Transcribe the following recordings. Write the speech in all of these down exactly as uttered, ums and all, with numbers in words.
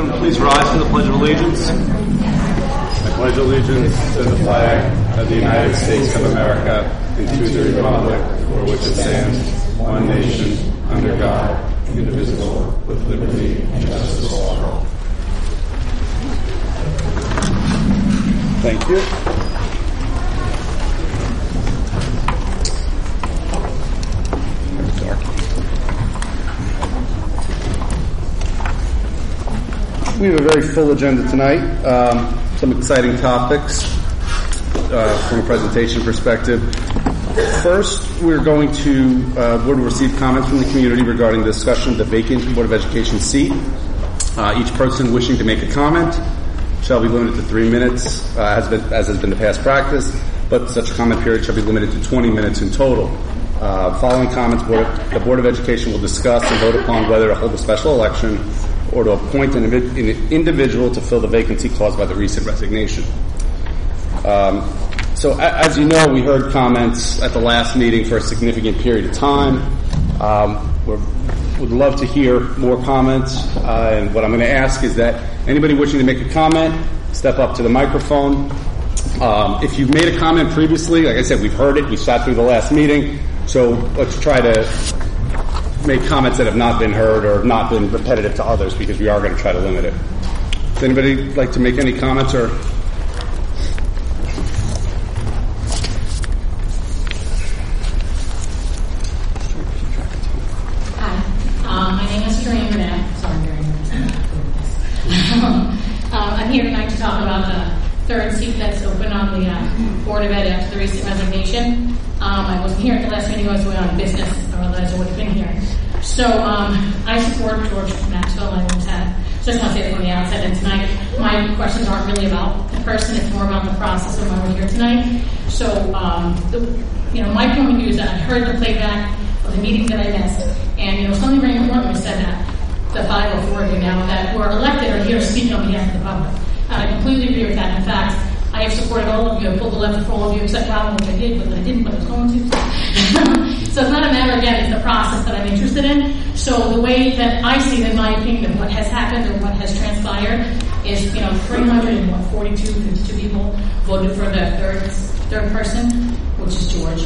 everyone please rise for the Pledge of Allegiance. I pledge allegiance to the flag of the United States of America and to the republic for which it stands, one nation, under God, indivisible, with liberty and justice for all. Thank you. We have a very full agenda tonight. Um, some exciting topics uh, from a presentation perspective. First, we're going to uh, board will receive comments from the community regarding the discussion of the vacant Board of Education seat. Uh, each person wishing to make a comment shall be limited to three minutes, uh, as, been, as has been the past practice, but such comment period shall be limited to twenty minutes in total. Uh, following comments, board, the Board of Education will discuss and vote upon whether to hold a special election or to appoint an, an individual to fill the vacancy caused by the recent resignation. Um, so, a, as you know, we heard comments at the last meeting for a significant period of time. Um, we would love to hear more comments, uh, and what I'm going to ask is that anybody wishing to make a comment, step up to the microphone. Um, if you've made a comment previously, like I said, we've heard it, we sat through the last meeting, so let's try to make comments that have not been heard or have not been repetitive to others, because we are going to try to limit it. Does anybody like to make any comments or? Hi, um, my name is Corinne Burnett. Sorry, um, I'm here tonight to talk about the third seat that's open on the uh, Board of Ed after the recent resignation. Um, I wasn't here at the last meeting. I was going on business, otherwise I would have been here. So um, I support George Maxwell. I always have. Just want to say it from the outset. And tonight, my questions aren't really about the person. It's more about the process of why we're here tonight. So, um, the, you know, my point of view is that I heard the playback of the meetings that I missed, and you know, something very important was said that the five oh four of you now that were elected are here to speak on behalf of the public. And I completely agree with that. In fact, I have supported all of you. I pulled the lever for all of you except Robin, which I did, but I didn't, but I was going to. So it's not a matter, again, it's the process that I'm interested in. So the way that I see it, in my opinion, what has happened or what has transpired is, you know, three hundred forty-two, fifty-two people voted for the third third person, which is George.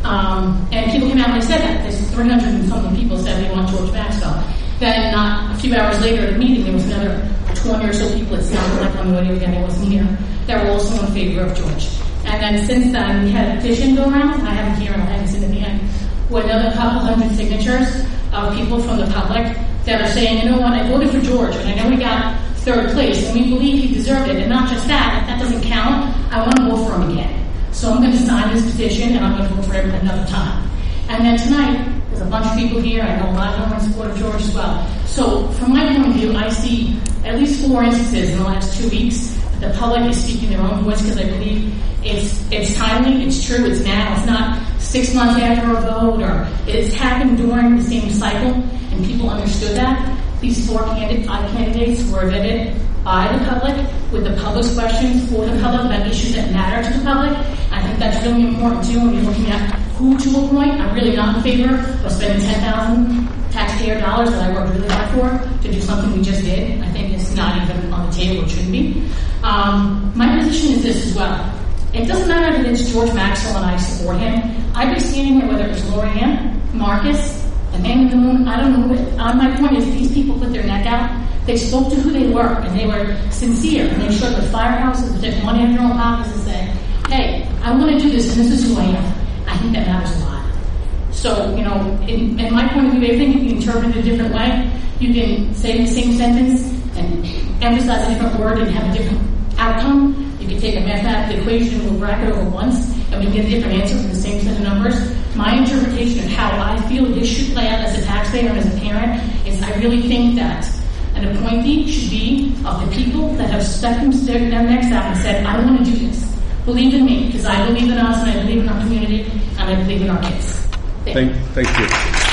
Um, and people came out and said that. There's three hundred and something people said they want George Maxwell. Then not a few hours later at the meeting, there was another twenty or so people, it sounded like on the audio again, I wasn't here, that were also in favor of George. And then since then, we had a petition go around, I haven't here and I haven't seen it again, with another couple hundred signatures of people from the public that are saying, you know what, I voted for George, and I know we got third place, and we believe he deserved it, and not just that, if that doesn't count, I want to vote for him again. So I'm going to sign this petition, and I'm going to vote for him another time. And then tonight, there's a bunch of people here, I know a lot of them are in support of George as well. So from my point of view, I see at least four instances in the last two weeks that the public is speaking their own voice, because I believe it's it's timely, it's true, it's now, it's not six months after a vote, or it's happened during the same cycle, and people understood that. These four candidate, five candidates were vetted by the public, with the public's questions for the public about issues that matter to the public. I think that's really important too when you're looking at who to appoint. I'm really not in favor of spending ten thousand taxpayer dollars that I worked really hard for to do something we just did. I think it's not even on the table, it shouldn't be. Um, my position is this as well. It doesn't matter that it's George Maxwell and I support him. I'd be standing here whether it's Lorianne, Marcus, Amanda Moon, I don't know. Uh, my point is these people put their neck out. They spoke to who they were, and they were sincere, and they showed the firehouses that took money out of their own pockets and said, hey, I want to do this, and this is who I am. I think that matters a lot. So, you know, in, in my point of view, I think you can interpret it a different way. You can say the same sentence and emphasize a different word and have a different outcome. You can take a mathematical equation and we'll bracket over once, and we can get a different answer from the same set of numbers. My interpretation of how I feel this should play out as a taxpayer and as a parent is I really think that an appointee should be of the people that have stuck their necks out and said, I want to do this. Believe in me, because I believe in us, and I believe in our community, and I believe in our kids. Thank, thank, thank you.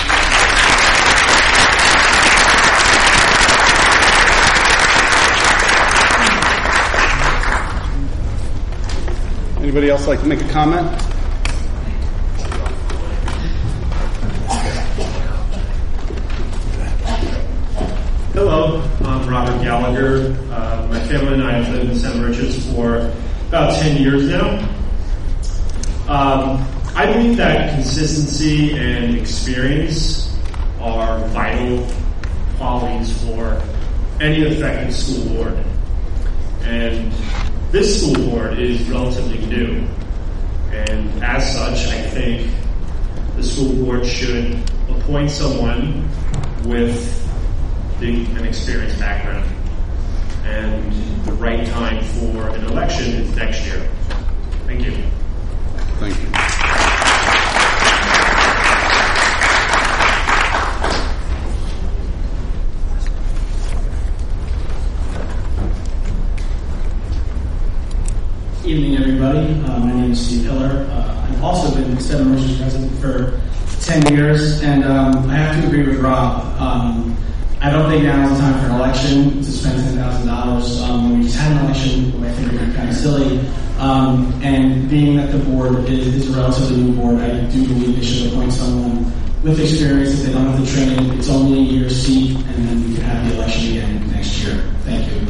Anybody else like to make a comment? Hello, I'm Robert Gallagher. Uh, my family and I have lived in Seven Richards for about ten years now. Um, I believe that consistency and experience are vital qualities for any effective school board. And this school board is relatively new. And as such, I think the school board should appoint someone with the, an experienced background. And the right time for an election is next year. Thank you. Thank you. Evening, everybody. Uh, my name is Steve Hiller. Uh, I've also been Seven Richards resident for ten years, and um, I have to agree with Rob. Um, I don't think now is the time for an election to spend ten thousand dollars. Um, we just had an election, I think it would be kind of silly. Um, and being that the board is, is a relatively new board, I do believe they should appoint someone with experience. If they don't have the training, it's only a year seat, and then we can have the election again next year. Thank you.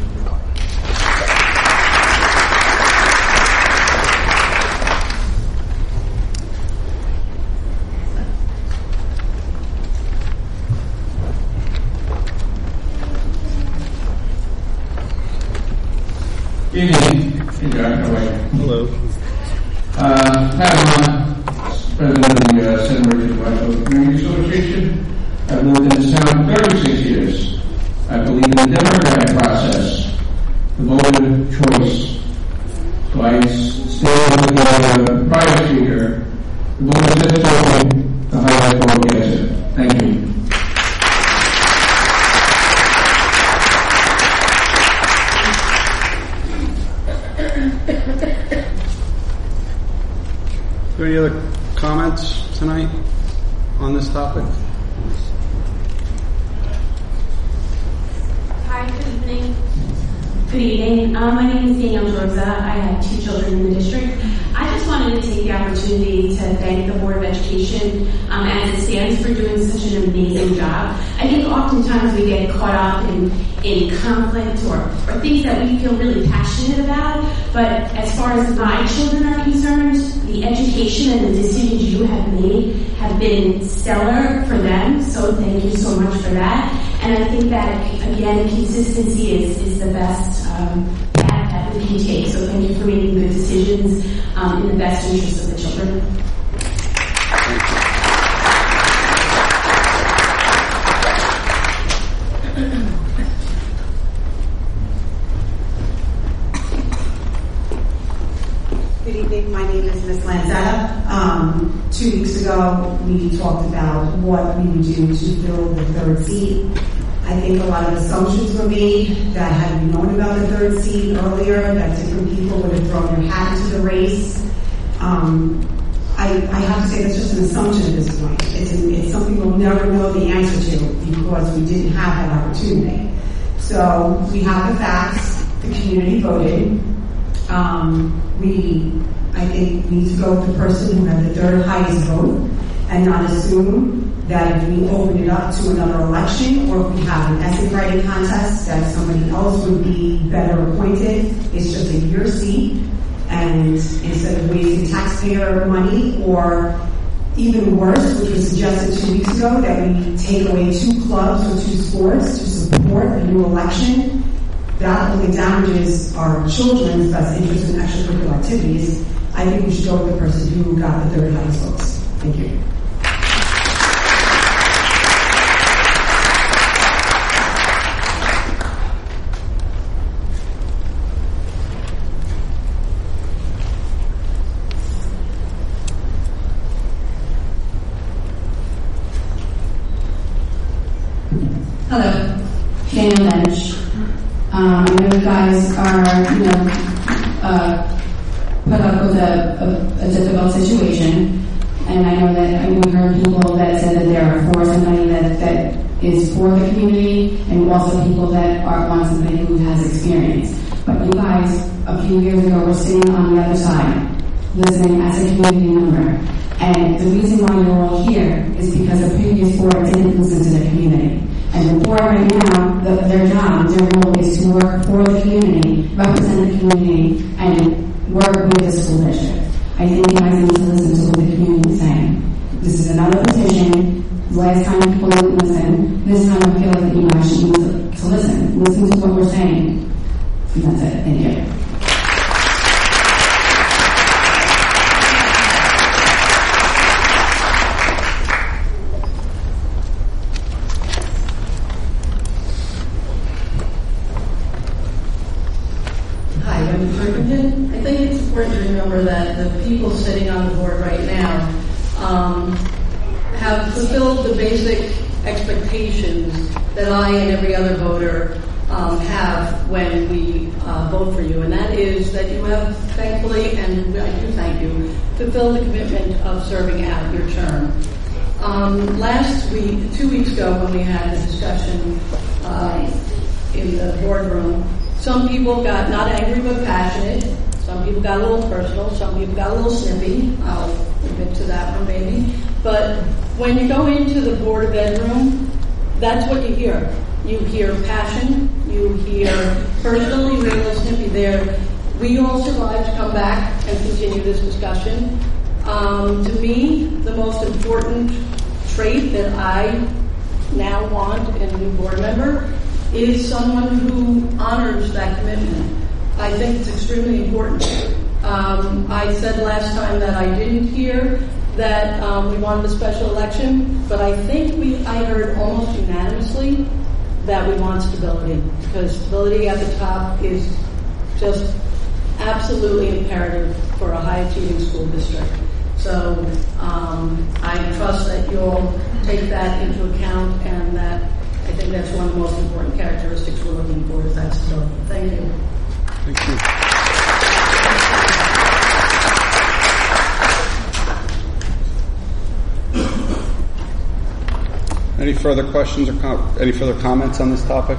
Evening. Hey, John. How are you? Hello. Uh, hi, everyone. President of the uh, Seven Richards Whitehall Community Association. I've lived in this town thirty-six years. I believe in the democratic process, the voter choice. So I stand with the uh, prior speaker. The voter says so, the highest vote gets it. Thank you. Are there any other comments tonight on this topic? Hi, good evening. Good evening. Um, my name is Danielle Droza. I have two children in the district. I just wanted to take the opportunity to thank the Board of Education um, as it stands for doing such an amazing job. I think oftentimes we get caught up in, in conflict or, or things that we feel really passionate about, but as far as my children are concerned, the education and the decisions you have made have been stellar for them, so thank you so much for that. And I think that, again, consistency is, is the best um, path that we can take. So thank you for making good decisions um, in the best interest of the children. Good evening. My name is Miz Lanzetta. Um, two weeks ago, we talked about what we would do to fill the third seat. I think a lot of assumptions were made that had we known about the third seat earlier, that different people would have thrown their hat into the race. Um, I, I have to say that's just an assumption at this point. It's, an, it's something we'll never know the answer to because we didn't have that opportunity. So we have the facts. The community voted. Um, we, I think, need to go with the person who had the third highest vote and not assume that if we open it up to another election or if we have an essay writing contest that somebody else would be better appointed. It's just a year seat, and instead of wasting taxpayer money, or even worse, which was suggested two weeks ago, that we take away two clubs or two sports to support a new election, that only damages our children's best interest in extracurricular activities. I think we should go with the person who got the third highest votes. Thank you. Hello, Daniel Bench. Um, I know you guys are, you know, uh, put up with a, a, a difficult situation, and I know that I mean, we heard people that said that they are for somebody that, that is for the community, and also people that are want somebody who has experience. But you guys, a few years ago, were sitting on the other side, listening as a community member, and the reason why you're all here is because the previous board didn't listen to the community. And the board right now, the, their job, their role is to work for the community, represent the community, and work with the school district. I think you guys need to listen to what the community is saying. This is another petition. Last time people didn't listen. This time I feel like you guys should need to, to listen. Listen to what we're saying. And that's it. Thank you. I think it's important to remember that the people sitting on the board right now um, have fulfilled the basic expectations that I and every other voter um, have when we uh, vote for you, and that is that you have thankfully, and I do thank you, fulfilled the commitment of serving out your term. Um, last week, two weeks ago, when we had the discussion uh, in the boardroom, some people got not angry but passionate. Some people got a little personal. Some people got a little snippy. I'll admit to that one maybe. But when you go into the Board of Ed room, that's what you hear. You hear passion. You hear personal. You hear a little snippy there. We all survived to come back and continue this discussion. Um, to me, the most important trait that I now want in a new board member is someone who honors that commitment. I think it's extremely important. Um, I said last time that I didn't hear that um, we wanted a special election, but I think we I heard almost unanimously that we want stability, because stability at the top is just absolutely imperative for a high-achieving school district. So um, I trust that you'll take that into account, and that I think that's one of the most important characteristics we're looking for, is that stability. Thank you. Thank you. Any further questions or com- any further comments on this topic?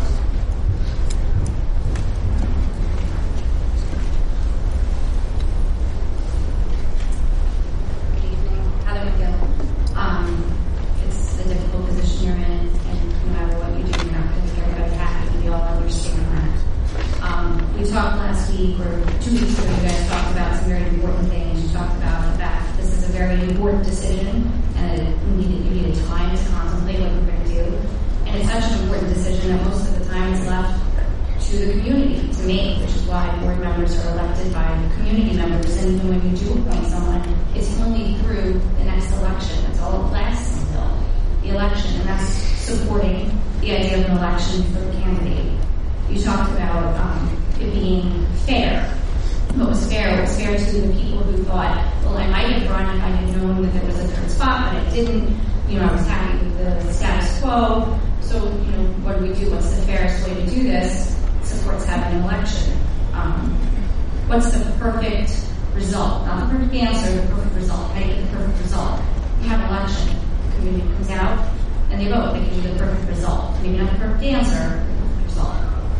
Good evening. Heather McGill. Um, it's a difficult position you're in, and no matter what you do, you're not going to make everybody happy, and we all understand that. Um, we talked last week, or two weeks ago, you guys talked about some very important things. You talked about the fact that this is a very important decision, and that you needed, you needed time to contemplate what you're going to do. And it's such an important decision that most of the time is left to the community to make, which is why board members are elected by community members. And even when you do appoint someone, it's only through the next election. That's all it lasts until the election, and that's supporting the idea of an election for the candidate. You talked about um, it being fair. What was fair? What was fair to the people who thought, well, I might have run if I had known that there was a third spot, but I didn't. You know, I was happy with the status quo. So, you know, what do we do? What's the fairest way to do this? Supports having an election. Um, what's the perfect result? Not the perfect answer, the perfect result. How do you get the perfect result? You have an election. The community comes out and they vote. They give you the perfect result. Maybe not the perfect answer, but the perfect result.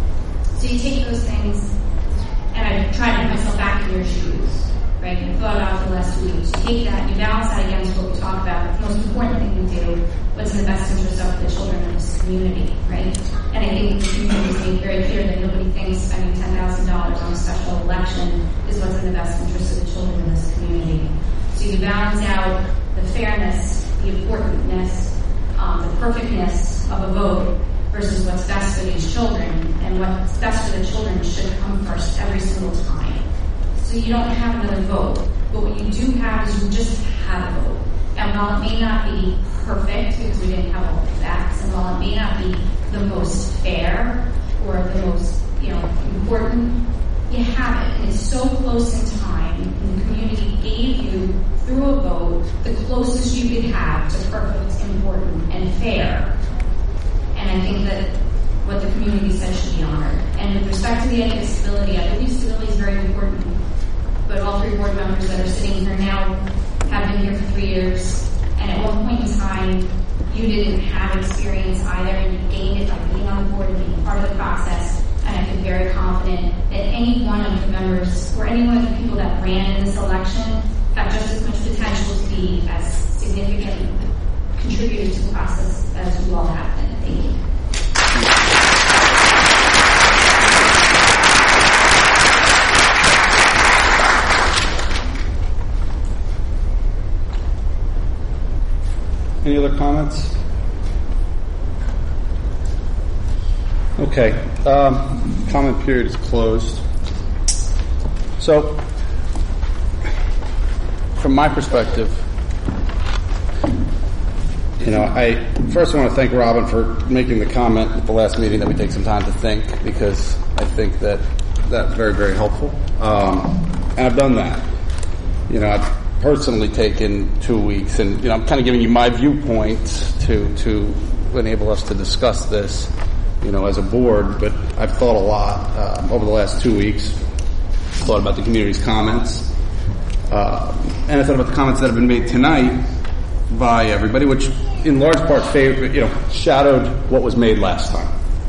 So you take those things, and I try to put myself back in your shoes, right? And I thought about it for the last two weeks. You take that, you balance that against what we talk about. The most important thing to do, what's in the best interest of the children of this community, right? And I think the community has made very clear that nobody thinks spending ten thousand dollars on a special election is what's in the best interest of the children of this community. So you balance out the fairness, the importantness, um, the perfectness of a vote versus what's best for these children, and what's best for the children should come first every single time. So you don't have another vote, but what you do have is you just have a vote. And while it may not be perfect, because we didn't have all the facts, and while it may not be the most fair or the most, you know, important, you have it. And it's so close in time, and the community gave you, through a vote, the closest you could have to perfect, important, and fair. And I think that what the community said should be honored. And with respect to the idea of stability, I believe stability is very important. But all three board members that are sitting here now have been here for three years. And at one point in time, you didn't have experience either, and you gained it by being on the board and being part of the process. And I feel very confident that any one of the members, or any one of the people that ran in this election, have just as much potential to be as significant contributors to the process as we all have been. Thank you. other comments? Okay. Um, comment period is closed. So, from my perspective, you know, I first want to thank Robin for making the comment at the last meeting that we take some time to think, because I think that that's very, very helpful. Um, and I've done that. You know, I've personally taken two weeks, and you know, I'm kind of giving you my viewpoint to to enable us to discuss this, you know, as a board. But I've thought a lot uh, over the last two weeks. Thought about the community's comments, uh, and I thought about the comments that have been made tonight by everybody, which in large part favor, you know, shadowed what was made last time.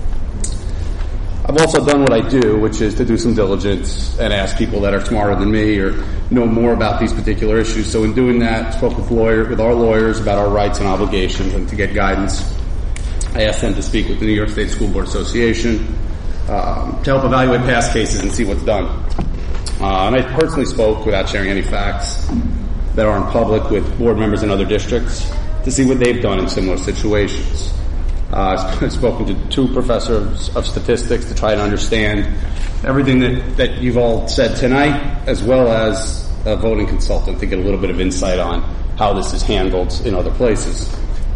I've also done what I do, which is to do some diligence and ask people that are smarter than me or know more about these particular issues. So in doing that, spoke with lawyer with our lawyers about our rights and obligations, and to get guidance, I asked them to speak with the New York State School Board Association um, to help evaluate past cases and see what's done. Uh, and I personally spoke, without sharing any facts that are in public, with board members in other districts to see what they've done in similar situations. Uh, I've spoken to two professors of statistics to try and understand everything that, that you've all said tonight, as well as a voting consultant to get a little bit of insight on how this is handled in other places.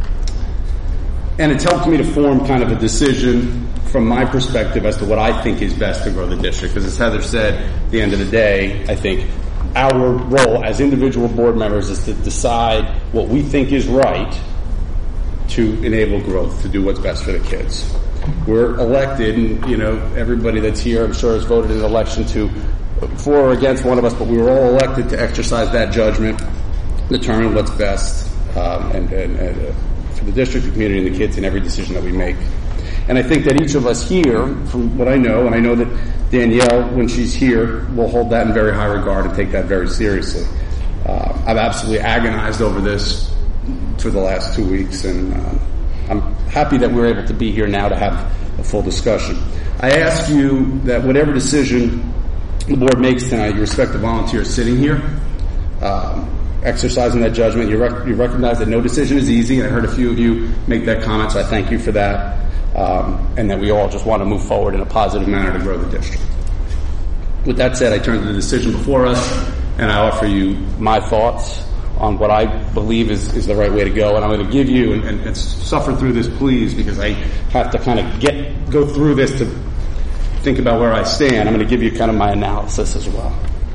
And it's helped me to form kind of a decision from my perspective as to what I think is best to grow the district. Because as Heather said, at the end of the day, I think our role as individual board members is to decide what we think is right to enable growth, to do what's best for the kids. We're elected, and you know, everybody that's here, I'm sure, has voted in an election to for or against one of us, but we were all elected to exercise that judgment, determine what's best, um, and, and, and uh, for the district, the community, and the kids in every decision that we make. And I think that each of us here, from what I know, and I know that Danielle, when she's here, will hold that in very high regard and take that very seriously. Uh, I've absolutely agonized over this for the last two weeks, and uh, I'm happy that we're able to be here now to have a full discussion. I ask you that whatever decision the board makes tonight, you respect the volunteers sitting here, um, exercising that judgment. You, rec- you recognize that no decision is easy, and I heard a few of you make that comment, so I thank you for that. Um, and that we all just want to move forward in a positive manner to grow the district. With that said, I turn to the decision before us, and I offer you my thoughts on what I believe is, is the right way to go. And I'm going to give you, and, and, and suffer through this, please, because I have to kind of get go through this to think about where I stand. I'm going to give you kind of my analysis as well.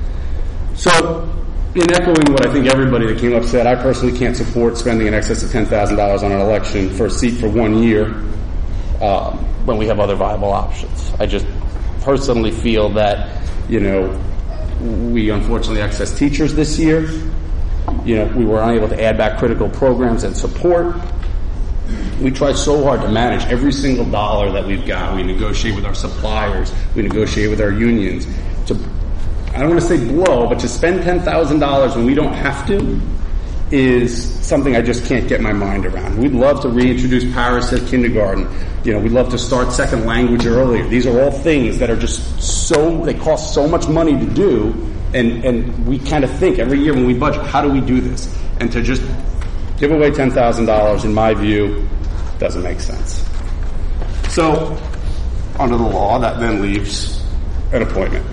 So, in echoing what I think everybody that came up said, I personally can't support spending in excess of ten thousand dollars on an election for a seat for one year. Um, when we have other viable options. I just personally feel that, you know, we unfortunately excess teachers this year. You know, we were unable to add back critical programs and support. We try so hard to manage every single dollar that we've got. We negotiate with our suppliers. We negotiate with our unions. To, I don't want to say blow, but to spend ten thousand dollars when we don't have to is something I just can't get my mind around. We'd love to reintroduce Paris at kindergarten. You know, we'd love to start second language earlier. These are all things that are just so, they cost so much money to do, and, and we kind of think every year when we budget, how do we do this? And to just give away ten thousand dollars, in my view, doesn't make sense. So, under the law, that then leaves an appointment.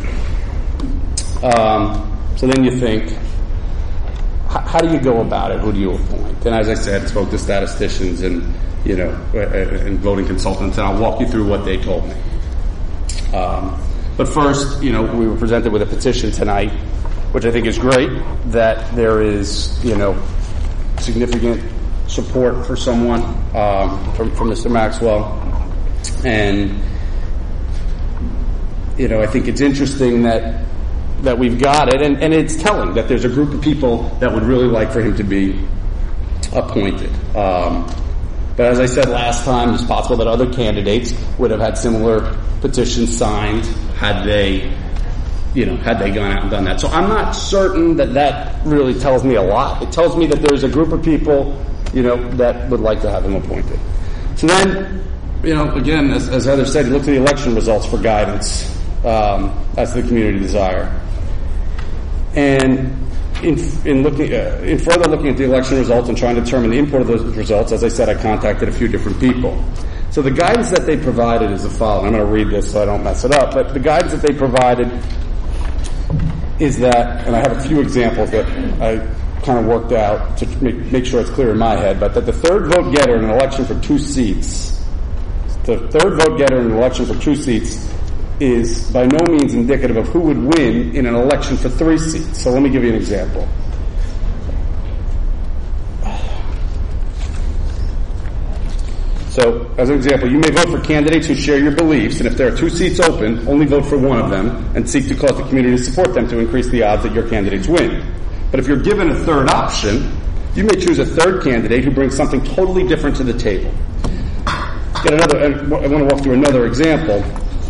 Um, so then you think, how do you go about it? Who do you appoint? And as I said, I spoke to statisticians and, you know, and voting consultants, and I'll walk you through what they told me. Um, but first, you know, we were presented with a petition tonight, which I think is great, that there is, you know, significant support for someone, um, from, from Mister Maxwell. And, you know, I think it's interesting that that we've got it, and, and it's telling that there's a group of people that would really like for him to be appointed. Um, but as I said last time, it's possible that other candidates would have had similar petitions signed had they, you know, had they gone out and done that. So I'm not certain that that really tells me a lot. It tells me that there's a group of people, you know, that would like to have him appointed. So then, you know, again, as, as Heather said, you look at the election results for guidance. Um, that's the community desire. And in, in looking, uh, in further looking at the election results and trying to determine the import of those results, as I said, I contacted a few different people. So the guidance that they provided is the following. I'm going to read this so I don't mess it up, but the guidance that they provided is that, and I have a few examples that I kind of worked out to make, make sure it's clear in my head, but that the third vote getter in an election for two seats, the third vote getter in an election for two seats is by no means indicative of who would win in an election for three seats. So let me give you an example. So, as an example, you may vote for candidates who share your beliefs, and if there are two seats open, only vote for one of them and seek to cause the community to support them to increase the odds that your candidates win. But if you're given a third option, you may choose a third candidate who brings something totally different to the table. Get another. I want to walk through another example.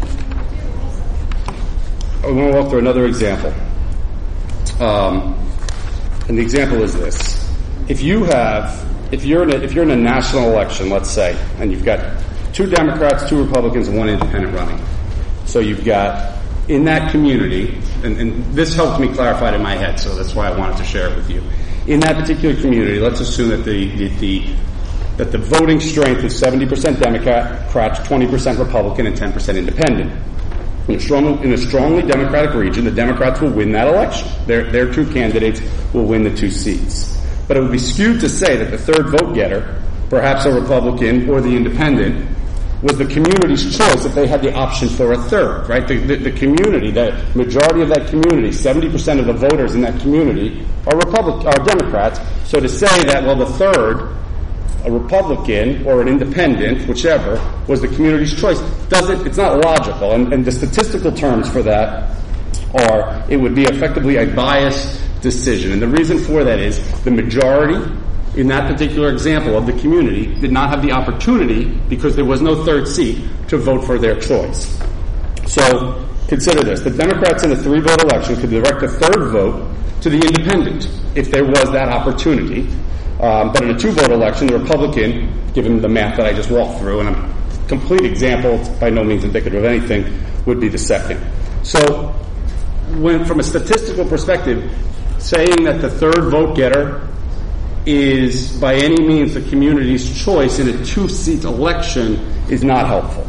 I want to walk through another example. Um, and the example is this: if you have, if you're in a, if you're in a national election, let's say, and you've got two Democrats, two Republicans, and one independent running. So you've got in that community, and, and this helped me clarify it in my head, so that's why I wanted to share it with you. In that particular community, let's assume that the, the, the that the voting strength is seventy percent Democrat, twenty percent Republican, and ten percent independent. In a, strong, in a strongly Democratic region, the Democrats will win that election. Their, their two candidates will win the two seats. But it would be skewed to say that the third vote getter, perhaps a Republican or the independent, was the community's choice if they had the option for a third, right? The, the, the community, the majority of that community, seventy percent of the voters in that community are Republic, are Democrats. So to say that, well, the third, a Republican or an independent, whichever, was the community's choice, doesn't, it's not logical. And, and the statistical terms for that are, it would be effectively a biased decision. And the reason for that is the majority in that particular example of the community did not have the opportunity, because there was no third seat, to vote for their choice. So consider this. The Democrats in a three-vote election could direct a third vote to the independent if there was that opportunity. Um, but in a two-vote election, the Republican, given the math that I just walked through, and a complete example, by no means indicative of anything, would be the second. So when, from a statistical perspective, saying that the third vote getter is by any means the community's choice in a two-seat election is not helpful.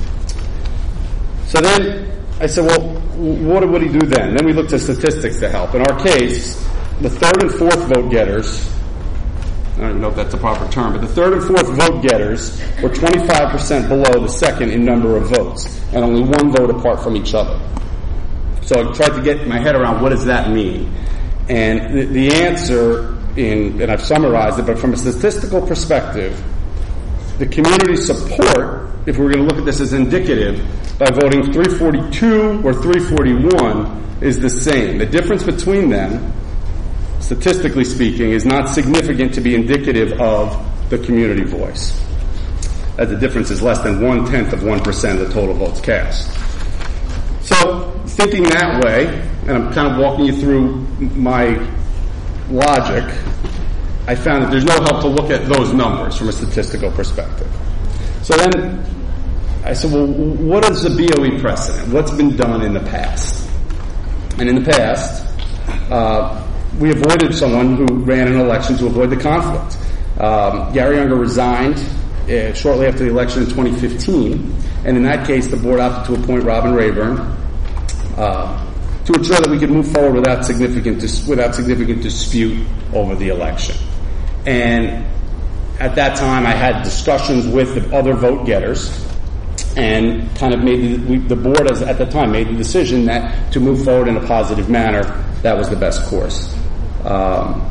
So then I said, well, what would he do then? Then we looked at statistics to help. In our case, the third and fourth vote getters, I don't even know if that's a proper term, but the third and fourth vote getters were twenty-five percent below the second in number of votes, and only one vote apart from each other. So I tried to get my head around what does that mean. And the, the answer, in, and I've summarized it, but from a statistical perspective, the community support, if we're going to look at this as indicative, by voting three forty-two or three forty-one is the same. The difference between them, statistically speaking, is not significant to be indicative of the community voice, as the difference is less than one-tenth of one percent of the total votes cast. So, thinking that way, and I'm kind of walking you through my logic, I found that there's no help to look at those numbers from a statistical perspective. So then I said, well, what is the B O E precedent? What's been done in the past? And in the past, uh, we avoided someone who ran an election to avoid the conflict. Um, Gary Unger resigned uh, shortly after the election in twenty fifteen, and in that case, the board opted to appoint Robin Rayburn uh, to ensure that we could move forward without significant dis- without significant dispute over the election. And at that time, I had discussions with the other vote getters, and kind of made the, we, the board as, at the time made the decision that to move forward in a positive manner, that was the best course. Um,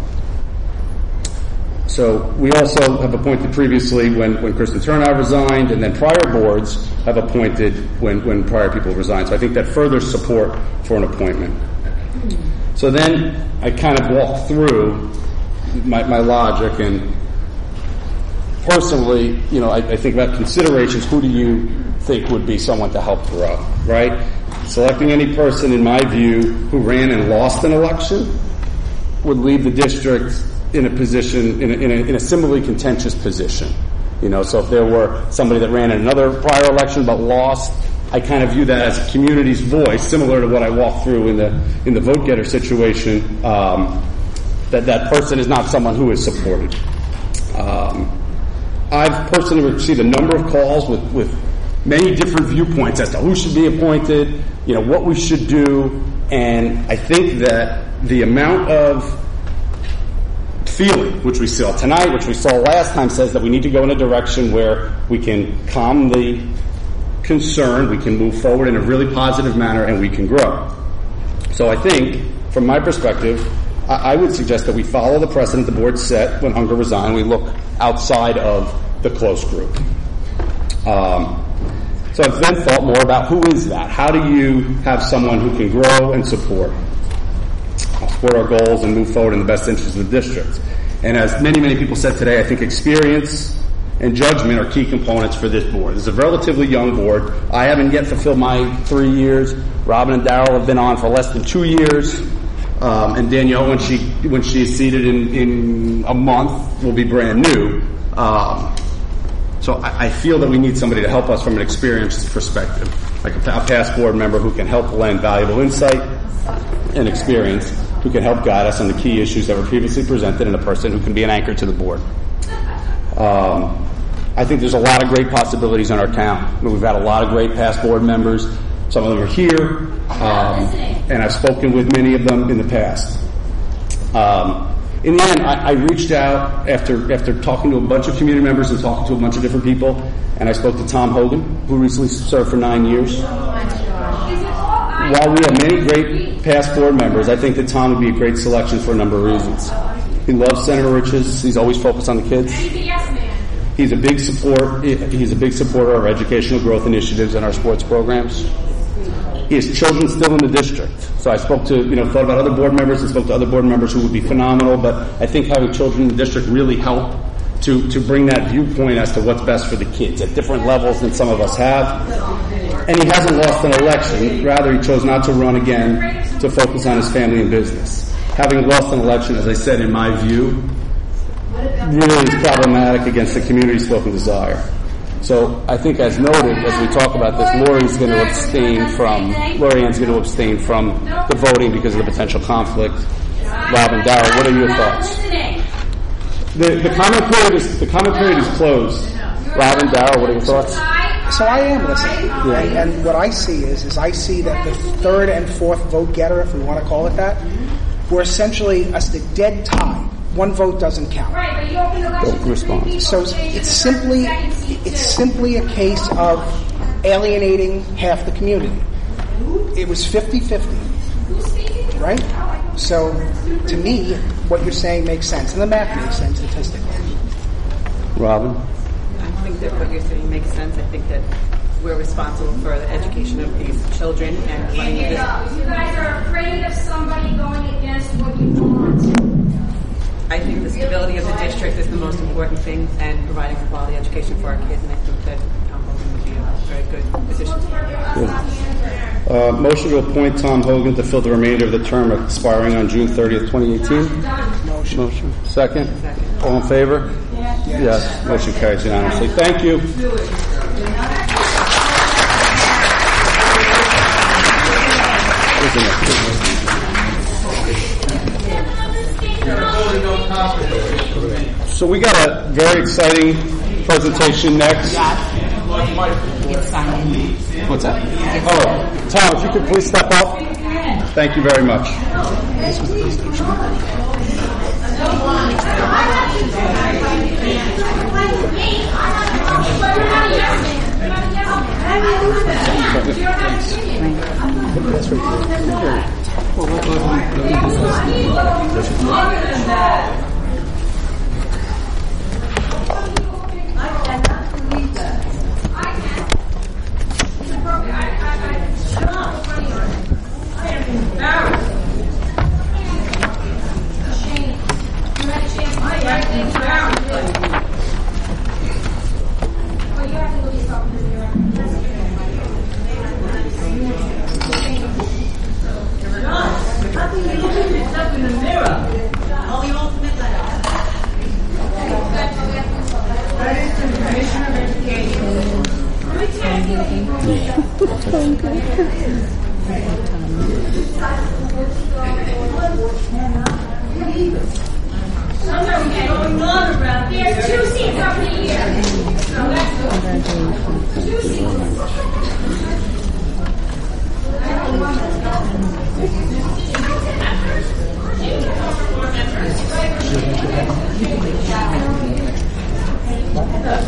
so we also have appointed previously when, when Kristen Turnow resigned, and then prior boards have appointed when, when prior people resigned. So I think that further support for an appointment. So then I kind of walked through my, my logic, and personally, you know, I, I think about considerations. Who do you think would be someone to help grow, right? Selecting any person, in my view, who ran and lost an election would leave the district in a position, in a, in a, in a similarly contentious position. You know, so if there were somebody that ran in another prior election but lost, I kind of view that as a community's voice, similar to what I walked through in the in the vote getter situation. Um, that that person is not someone who is supported. Um, I've personally received a number of calls with, with many different viewpoints as to who should be appointed, you know, what we should do, and I think that the amount of feeling, which we saw tonight, which we saw last time, says that we need to go in a direction where we can calm the concern, we can move forward in a really positive manner, and we can grow. So I think, from my perspective, I, I would suggest that we follow the precedent the board set when Hunger resigned. We look outside of the close group. Um, so I've then thought more about who is that? How do you have someone who can grow and support? support our goals and move forward in the best interest of the district. And as many, many people said today, I think experience and judgment are key components for this board. This is a relatively young board. I haven't yet fulfilled my three years. Robin and Darrell have been on for less than two years. Um, and Danielle, when she when she is seated in, in a month, will be brand new. Um, so I, I feel that we need somebody to help us from an experience perspective, like a, a past board member who can help lend valuable insight and experience, who can help guide us on the key issues that were previously presented, and a person who can be an anchor to the board. Um, I think there's a lot of great possibilities in our town. We've had a lot of great past board members. Some of them are here, um, and I've spoken with many of them in the past. Um, in the end, I, I reached out after after talking to a bunch of community members and talking to a bunch of different people, and I spoke to Tom Hogan, who recently served for nine years. While we have many great past board members, I think that Tom would be a great selection for a number of reasons. He loves Senator Riches. He's always focused on the kids. He's a big support. He's a big supporter of our educational growth initiatives and our sports programs. He has children still in the district. So I spoke to, you know, thought about other board members and spoke to other board members who would be phenomenal, but I think having children in the district really help to, to bring that viewpoint as to what's best for the kids at different levels than some of us have. And he hasn't lost an election. Rather, he chose not to run again to focus on his family and business. Having lost an election, as I said, in my view, really is problematic against the community's spoken desire. So I think, as noted, as we talk about this, Lori's going to abstain from, Lori Ann's going to abstain from the voting because of the potential conflict. Robin, Darrell, what are your thoughts? The, the comment period is the comment period is closed. Robin, Darrell, what are your thoughts? So I am listening, Yeah. and, and what I see is, is I see that the third and fourth vote getter, if we want to call it that, we're essentially a dead tie. One vote doesn't count. Don't respond. So it's simply it's simply a case of alienating half the community. It was fifty-fifty, right? So to me, what you're saying makes sense, and the math makes sense statistically. Robin? I think that what you're saying makes sense. I think that we're responsible for the education of these children and running this. You guys are afraid of somebody going against what you want. I think the stability of the district is the most important thing, and providing a quality education for our kids, and I think that Tom Hogan would be a very good position. Uh, motion to appoint Tom Hogan to fill the remainder of the term expiring on June thirtieth, twenty eighteen. Motion. Motion. Second? Second. All in favor? Yes. Yes. Motion carries unanimously. Thank you. So we got a very exciting presentation next. What's that? Oh, Tom, if you could please step up. Thank you very much.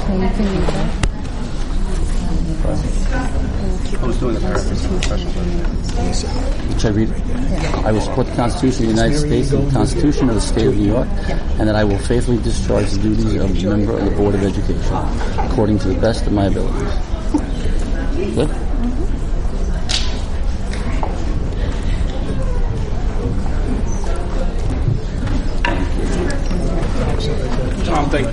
I was doing the Which I read. I will support the Constitution of the United States and the Constitution of the State of New York, and that I will faithfully discharge the duties of a member of the Board of Education according to the best of my abilities. Good? Tom, thank you.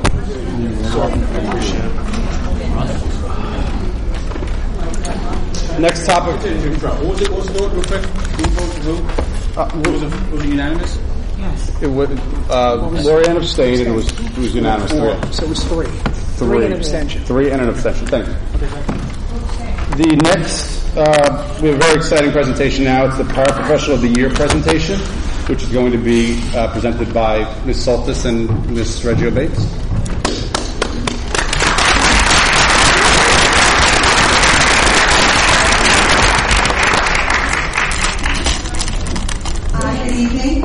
Next topic. What was it? What was the vote real quick? Who voted who? Uh, was, it, was it unanimous? Yes. It would, uh, Lorianne abstained, and it was, it was unanimous. Four. So it was three. Three. Three and an abstention. Three and an abstention. Thank you. The next, uh, we have a very exciting presentation now. It's the Paraprofessional of the Year presentation, which is going to be uh, presented by Miz Soltis and Miz Reggio Bates. Good evening.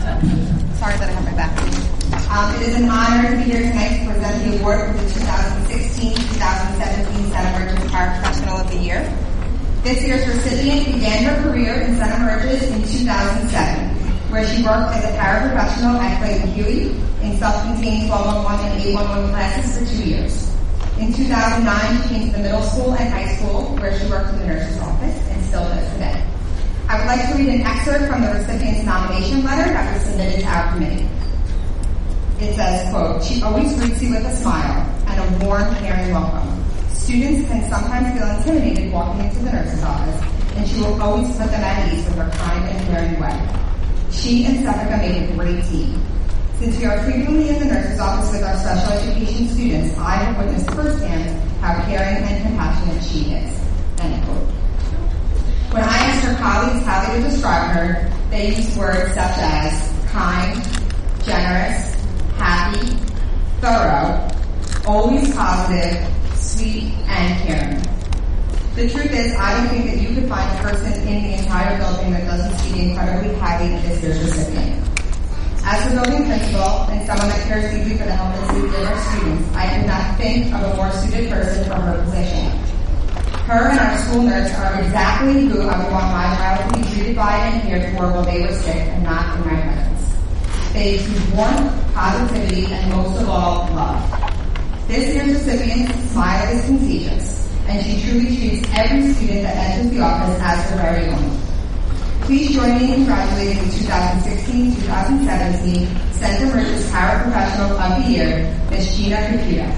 Sorry that I have my back. Um, it is an honor to be here tonight to present the award for the twenty sixteen twenty seventeen Santa Merchants Paraprofessional of the Year. This year's recipient began her career in Santa Merchants in two thousand seven, where she worked as a paraprofessional at Clayton Huey in self-contained twelve one one and eight one one classes for two years. In two thousand nine, she came to the middle school and high school, where she worked in the nurse's office and still does today. I would like to read an excerpt from the recipient's nomination letter that was submitted to our committee. It says, quote, "She always greets you with a smile and a warm, caring welcome. Students can sometimes feel intimidated walking into the nurse's office, and she will always put them at ease with her kind and caring way. She and Seneca made a great team. Since we are frequently in the nurse's office with our special education students, I have witnessed firsthand how caring and compassionate she is." End quote. When I asked her colleagues how they would describe her, they used words such as kind, generous, happy, thorough, always positive, sweet, and caring. The truth is, I don't think that you could find a person in the entire building that doesn't speak incredibly highly of this year's recipient. As the building principal and someone that cares deeply for the health and safety of our students, I could not think of a more suited person for her position. Her and our school nurse are exactly who I would want my child to be treated by and cared for while they were sick and not in my presence. They exude warmth, positivity, and most of all, love. This year's recipient's smile is contagious, and she truly treats every student that enters the office as her very own. Please join me in congratulating the twenty sixteen twenty seventeen Santa Merchants Paraprofessional of the Year, Miz Gina Caputo.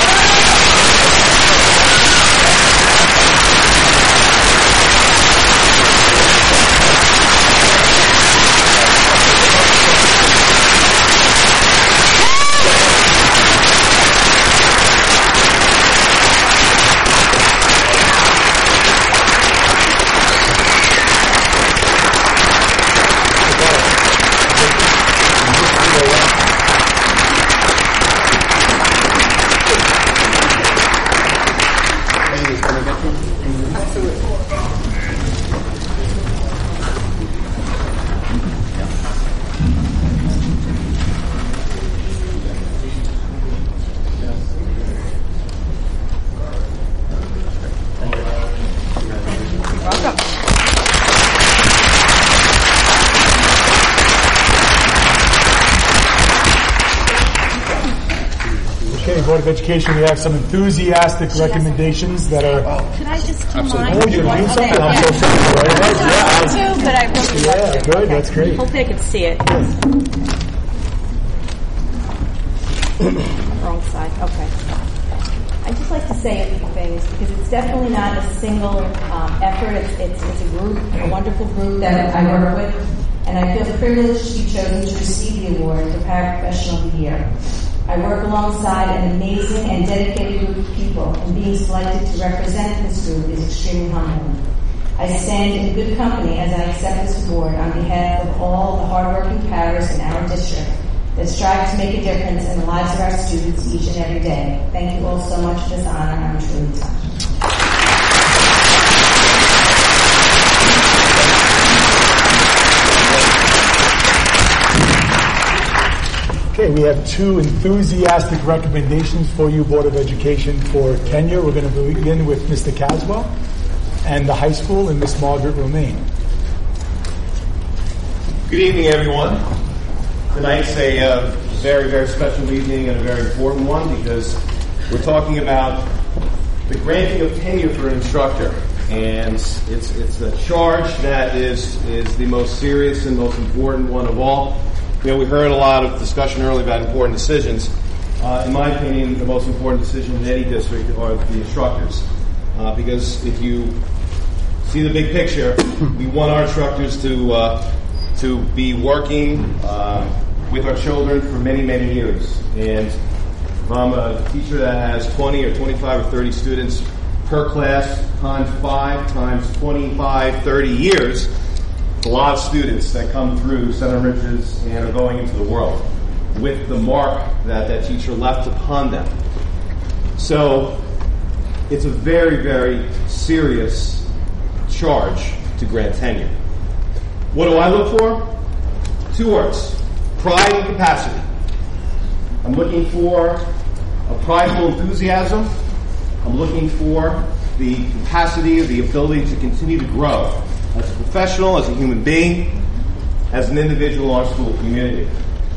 Board of Education, we have some enthusiastic recommendations that are. Could I just do Absolutely. mine? Oh, you're doing something? Okay. I'm so sorry. Right? I Yeah. wanted to, but I really Yeah, love to. good. Okay. That's great. Hopefully I can see it. Wrong side. Okay. I'd just like to say a few things because it's definitely not a single um, effort. It's, it's, it's a group, a wonderful group that I work with, and I feel privileged to be chosen to receive the award for Paraprofessional of the Year. I work alongside an amazing and dedicated group of people, and being selected to represent this group is extremely humbling. I stand in good company as I accept this award on behalf of all the hardworking paras in our district that strive to make a difference in the lives of our students each and every day. Thank you all so much for this honor. I'm truly touched. Okay, we we have two enthusiastic recommendations for you, Board of Education, for tenure. We're going to begin with Mister Caswell and the high school and Miss Margaret Romaine. Good evening, everyone. Tonight's a uh, very, very special evening and a very important one because we're talking about the granting of tenure for an instructor. And it's it's a charge that is is the most serious and most important one of all. You know, we heard a lot of discussion earlier about important decisions. Uh, in my opinion, the most important decision in any district are the instructors. Uh, because if you see the big picture, we want our instructors to uh, to be working uh, with our children for many, many years. And if I'm a teacher that has twenty or twenty-five or thirty students per class, times five, times twenty-five, thirty years, a lot of students that come through Center Riches and are going into the world with the mark that that teacher left upon them. So it's a very, very serious charge to grant tenure. What do I look for? Two words: pride and capacity. I'm looking for a prideful enthusiasm. I'm looking for the capacity, the ability to continue to grow as a professional, as a human being, as an individual in our school community.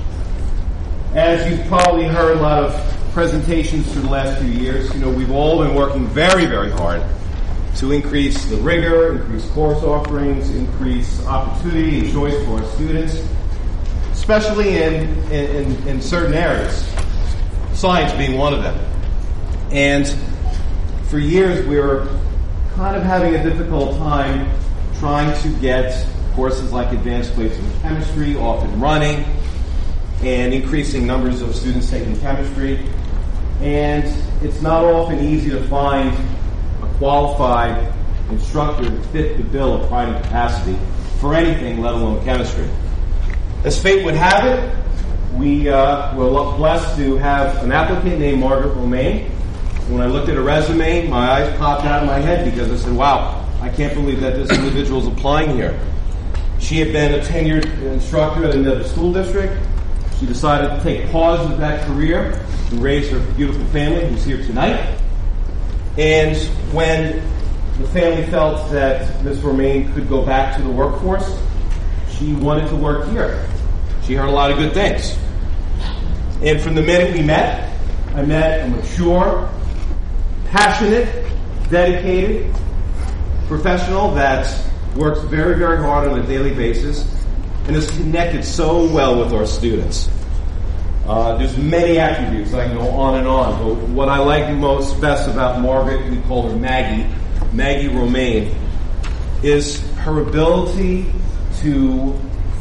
As you've probably heard a lot of presentations for the last few years, you know, we've all been working very, very hard to increase the rigor, increase course offerings, increase opportunity and choice for our students, especially in, in, in certain areas, science being one of them. And for years, we were kind of having a difficult time trying to get courses like advanced placement in chemistry off and running and increasing numbers of students taking chemistry. And it's not often easy to find a qualified instructor to fit the bill of pride and capacity for anything, let alone chemistry. As fate would have it, we uh, were blessed to have an applicant named Margaret Romaine. When I looked at her resume, my eyes popped out of my head because I said, wow, I can't believe that this individual is applying here. She had been a tenured instructor at another school district. She decided to take pause of that career and raise her beautiful family who's here tonight. And when the family felt that Miz Romaine could go back to the workforce, she wanted to work here. She heard a lot of good things. And from the minute we met, I met a mature, passionate, dedicated professional that works very, very hard on a daily basis and is connected so well with our students. Uh, there's many attributes. I can go on and on. But what I like most best about Margaret, we call her Maggie, Maggie Romaine, is her ability to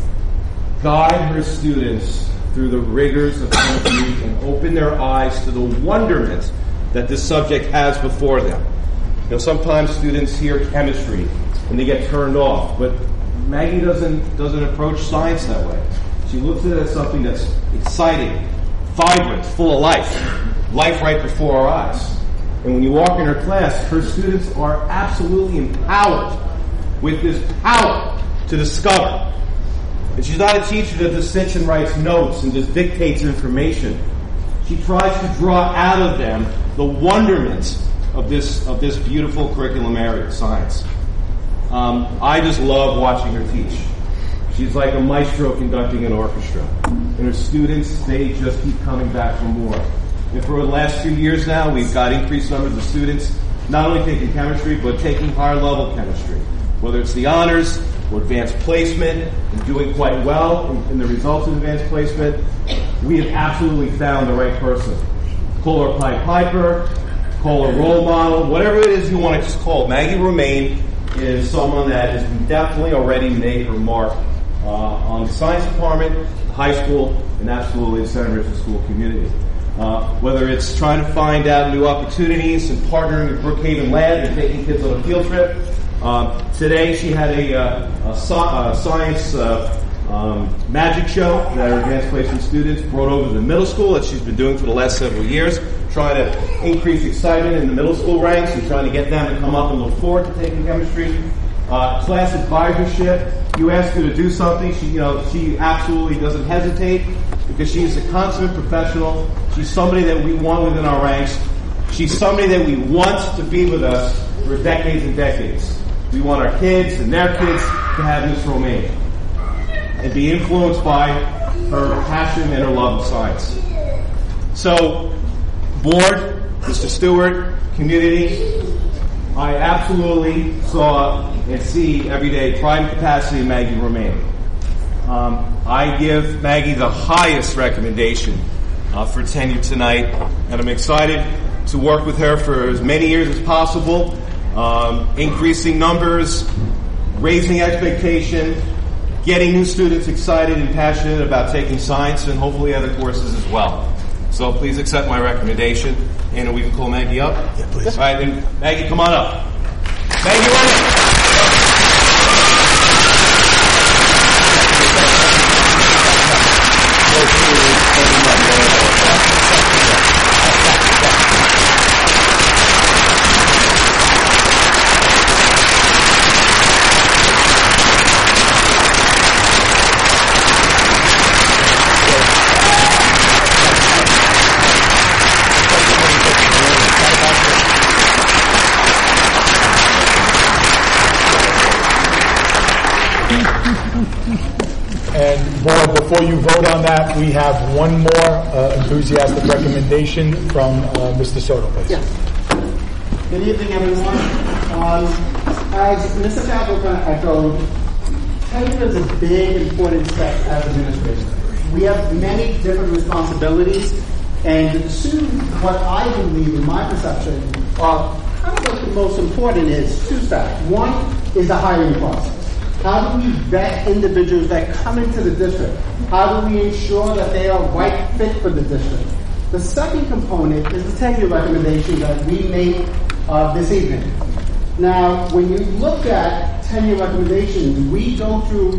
guide her students through the rigors of chemistry and open their eyes to the wonderment that this subject has before them. You know, sometimes students hear chemistry and they get turned off, but Maggie doesn't doesn't approach science that way. She looks at it as something that's exciting, vibrant, full of life, life right before our eyes. And when you walk in her class, her students are absolutely empowered with this power to discover. And she's not a teacher that just sits and writes notes and just dictates information. She tries to draw out of them the wonderment of this of this beautiful curriculum area of science. Um, I just love watching her teach. She's like a maestro conducting an orchestra. And her students, they just keep coming back for more. And for the last few years now, we've got increased numbers of students not only taking chemistry, but taking higher level chemistry. Whether it's the honors or advanced placement and doing quite well in, in the results of advanced placement, we have absolutely found the right person. Call her Pied Piper, call her role model, whatever it is you want to just call it. Maggie Romaine is someone that has definitely already made her mark uh, on the science department, the high school, and absolutely the Center Riches School community. Uh, whether it's trying to find out new opportunities and partnering with Brookhaven Lab and taking kids on a field trip. Uh, today she had a, uh, a, so- a science uh, um, magic show that our advanced placement students brought over to the middle school that she's been doing for the last several years, trying to increase excitement in the middle school ranks and trying to get them to come up and look forward to taking chemistry. Uh, class advisorship, you ask her to do something, she, you know, she absolutely doesn't hesitate. If because she's a consummate professional. She's somebody that we want within our ranks. She's somebody that we want to be with us for decades and decades. We want our kids and their kids to have Miss Romaine and be influenced by her passion and her love of science. So, board, Mister Stewart, community, I absolutely saw and see every day prime capacity in Maggie Romaine. Um, I give Maggie the highest recommendation uh, for tenure tonight, and I'm excited to work with her for as many years as possible, um, increasing numbers, raising expectation, getting new students excited and passionate about taking science and hopefully other courses as well. So please accept my recommendation. And we can call Maggie up? Yeah, please. All right, then Maggie, come on up. Maggie, run it. And board, before you vote on that, we have one more uh, enthusiastic recommendation from uh, Mister Soto, please. Yes. Good evening, everyone. Um, as Mister Cavalcante echoed, tenure is a big, important step as administrators. We have many different responsibilities, and soon, what I believe, in my perception, are kind of what the most important is two steps. One is the hiring process. How do we vet individuals that come into the district? How do we ensure that they are right fit for the district? The second component is the tenure recommendation that we made uh, this evening. Now, when you look at tenure recommendations, we go through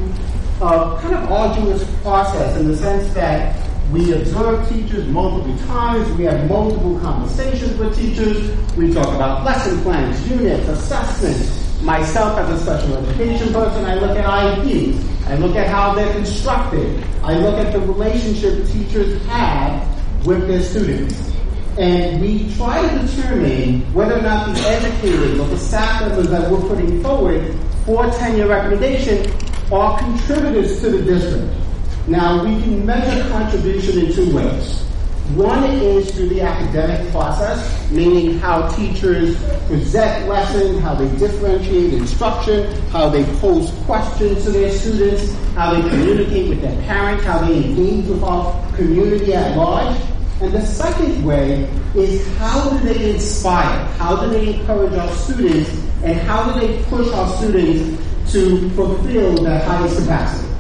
a kind of arduous process in the sense that we observe teachers multiple times, we have multiple conversations with teachers, we talk about lesson plans, units, assessments. Myself as a special education person, I look at I E Ps. I look at how they're constructed. I look at the relationship teachers have with their students. And we try to determine whether or not the educators or the staff members that we're putting forward for tenure recommendation are contributors to the district. Now, we can measure contribution in two ways. One is through the academic process, meaning how teachers present lessons, how they differentiate instruction, how they pose questions to their students, how they communicate with their parents, how they engage with our community at large. And the second way is how do they inspire, how do they encourage our students, and how do they push our students to fulfill their highest capacity.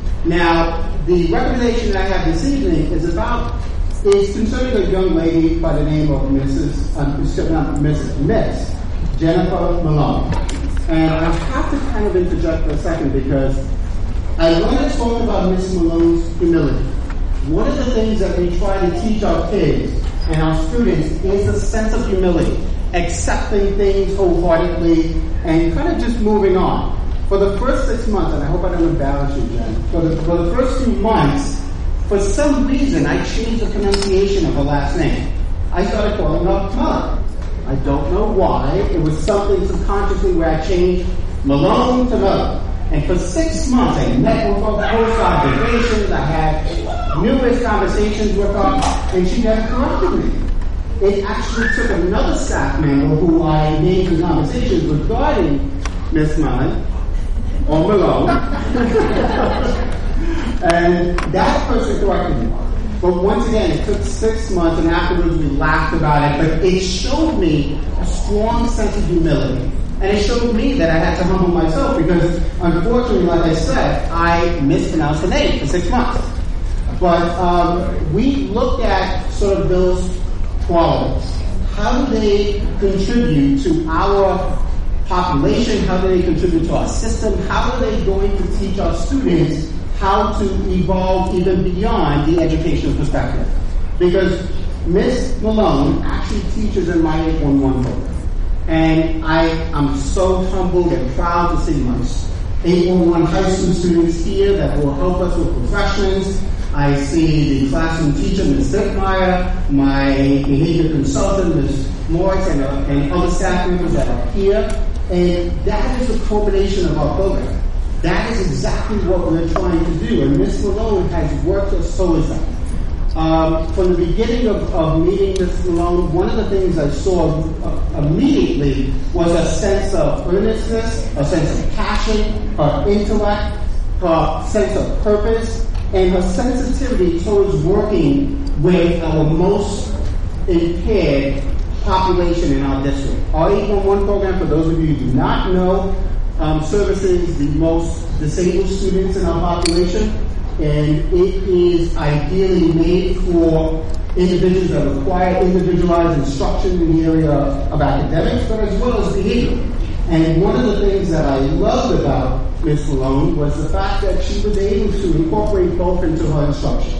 Now, the recommendation that I have this evening is about is concerning a young lady by the name of Missus Um, not Missus Miss Jennifer Malone. And I have to kind of interject for a second because I want to talk about Miss Malone's humility. One of the things that we try to teach our kids and our students is a sense of humility, accepting things wholeheartedly and kind of just moving on. For the first six months, and I hope I don't embarrass you, Jen, for the, for the first few months, for some reason, I changed the pronunciation of her last name. I started calling her Mother. I don't know why. It was something subconsciously where I changed Malone to Mother. And for six months, I met with her post observations. I had numerous conversations with her, and she never corrected me. It actually took another staff member who I made some conversations regarding Miss Malone, or Malone. And that person corrected me. But once again, it took six months, and afterwards we laughed about it. But it showed me a strong sense of humility. And it showed me that I had to humble myself because, unfortunately, like I said, I mispronounced the name for six months. But um, we looked at sort of those qualities. How do they contribute to our population? How do they contribute to our system? How are they going to teach our students how to evolve even beyond the educational perspective? Because Miss Malone actually teaches in my eight one one program. And I am so humbled and proud to see my eight one one high school students here that will help us with refreshments. I see the classroom teacher, Miz Dickmeyer, my behavior consultant, Miz Morris, and, uh, and other staff members that are here. And that is the culmination of our program. That is exactly what we're trying to do. And Miz Malone has worked us towards that. Um, from the beginning of, of meeting Miz Malone, one of the things I saw uh, immediately was a sense of earnestness, a sense of passion, her intellect, her sense of purpose, and her sensitivity towards working with our most impaired population in our district. Our eight one one program, for those of you who do not know, um, services the most disabled students in our population, and it is ideally made for individuals that require individualized instruction in the area of academics, but as well as behavior. And one of the things that I loved about Miz Malone was the fact that she was able to incorporate both into her instruction.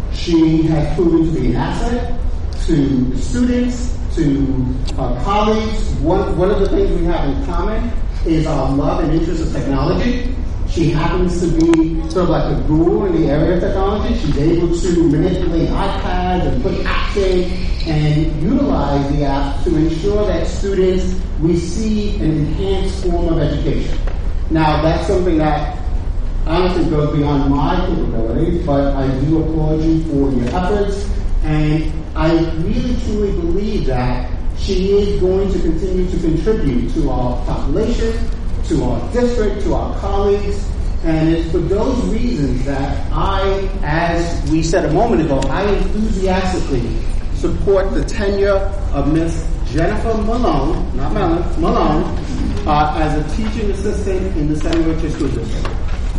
She has proven to be an asset to students, to our colleagues. One, one of the things we have in common is our love and interest of technology. She happens to be sort of like a guru in the area of technology. She's able to manipulate iPads and put apps in and utilize the app to ensure that students receive an enhanced form of education. Now, that's something that honestly goes beyond my capabilities, but I do applaud you for your efforts, and I really truly believe that she is going to continue to contribute to our population, to our district, to our colleagues, and it's for those reasons that I, as we said a moment ago, I enthusiastically support the tenure of Miz Jennifer Malone, not Malone, Malone, uh, as a teaching assistant in the Saint Richard School District.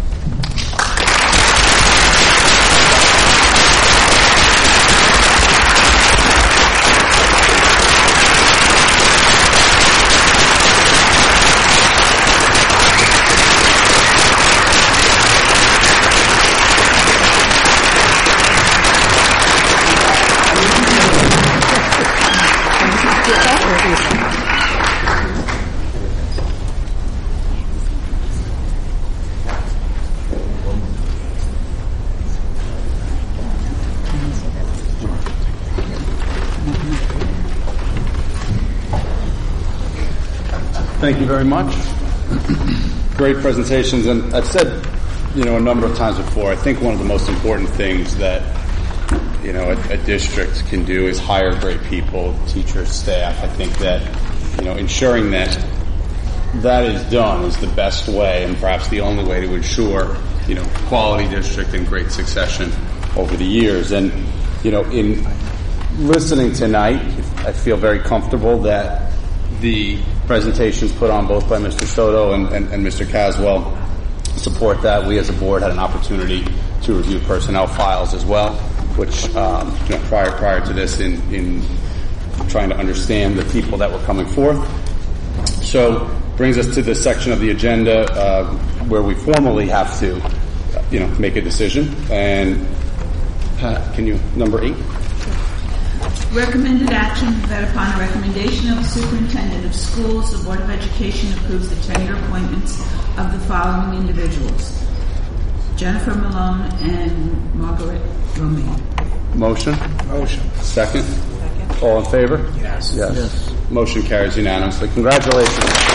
Thank you very much. Great presentations, and I've said, you know, a number of times before, I think one of the most important things that, you know, a, a district can do is hire great people, teachers, staff. I think that, you know, ensuring that that is done is the best way and perhaps the only way to ensure, you know, quality district and great succession over the years. And, you know, in listening tonight, I feel very comfortable that the presentations put on both by Mister Soto and, and, and Mister Caswell support that. We as a board had an opportunity to review personnel files as well, which um, you know, prior prior to this in, in trying to understand the people that were coming forth. So brings us to this section of the agenda uh, where we formally have to, you know, make a decision. And Pat, can you number eight? Recommended action that upon a recommendation of the superintendent of schools, the Board of Education approves the tenure appointments of the following individuals: Jennifer Malone and Margaret Romaine. Motion? Motion. Second? Second. All in favor? Yes. Yes. Yes. Motion carries unanimously. Congratulations.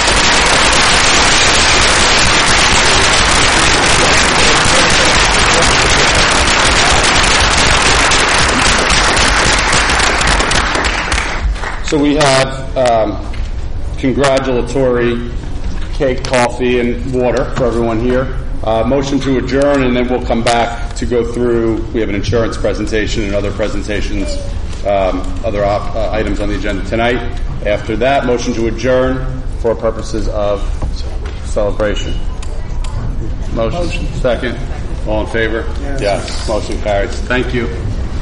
So we have um, congratulatory cake, coffee, and water for everyone here. Uh, motion to adjourn, and then we'll come back to go through. We have an insurance presentation and other presentations, um, other op- uh, items on the agenda tonight. After that, motion to adjourn for purposes of celebration. Motion. Motion. Second. All in favor? Yes. Yes. Motion carries. Thank you.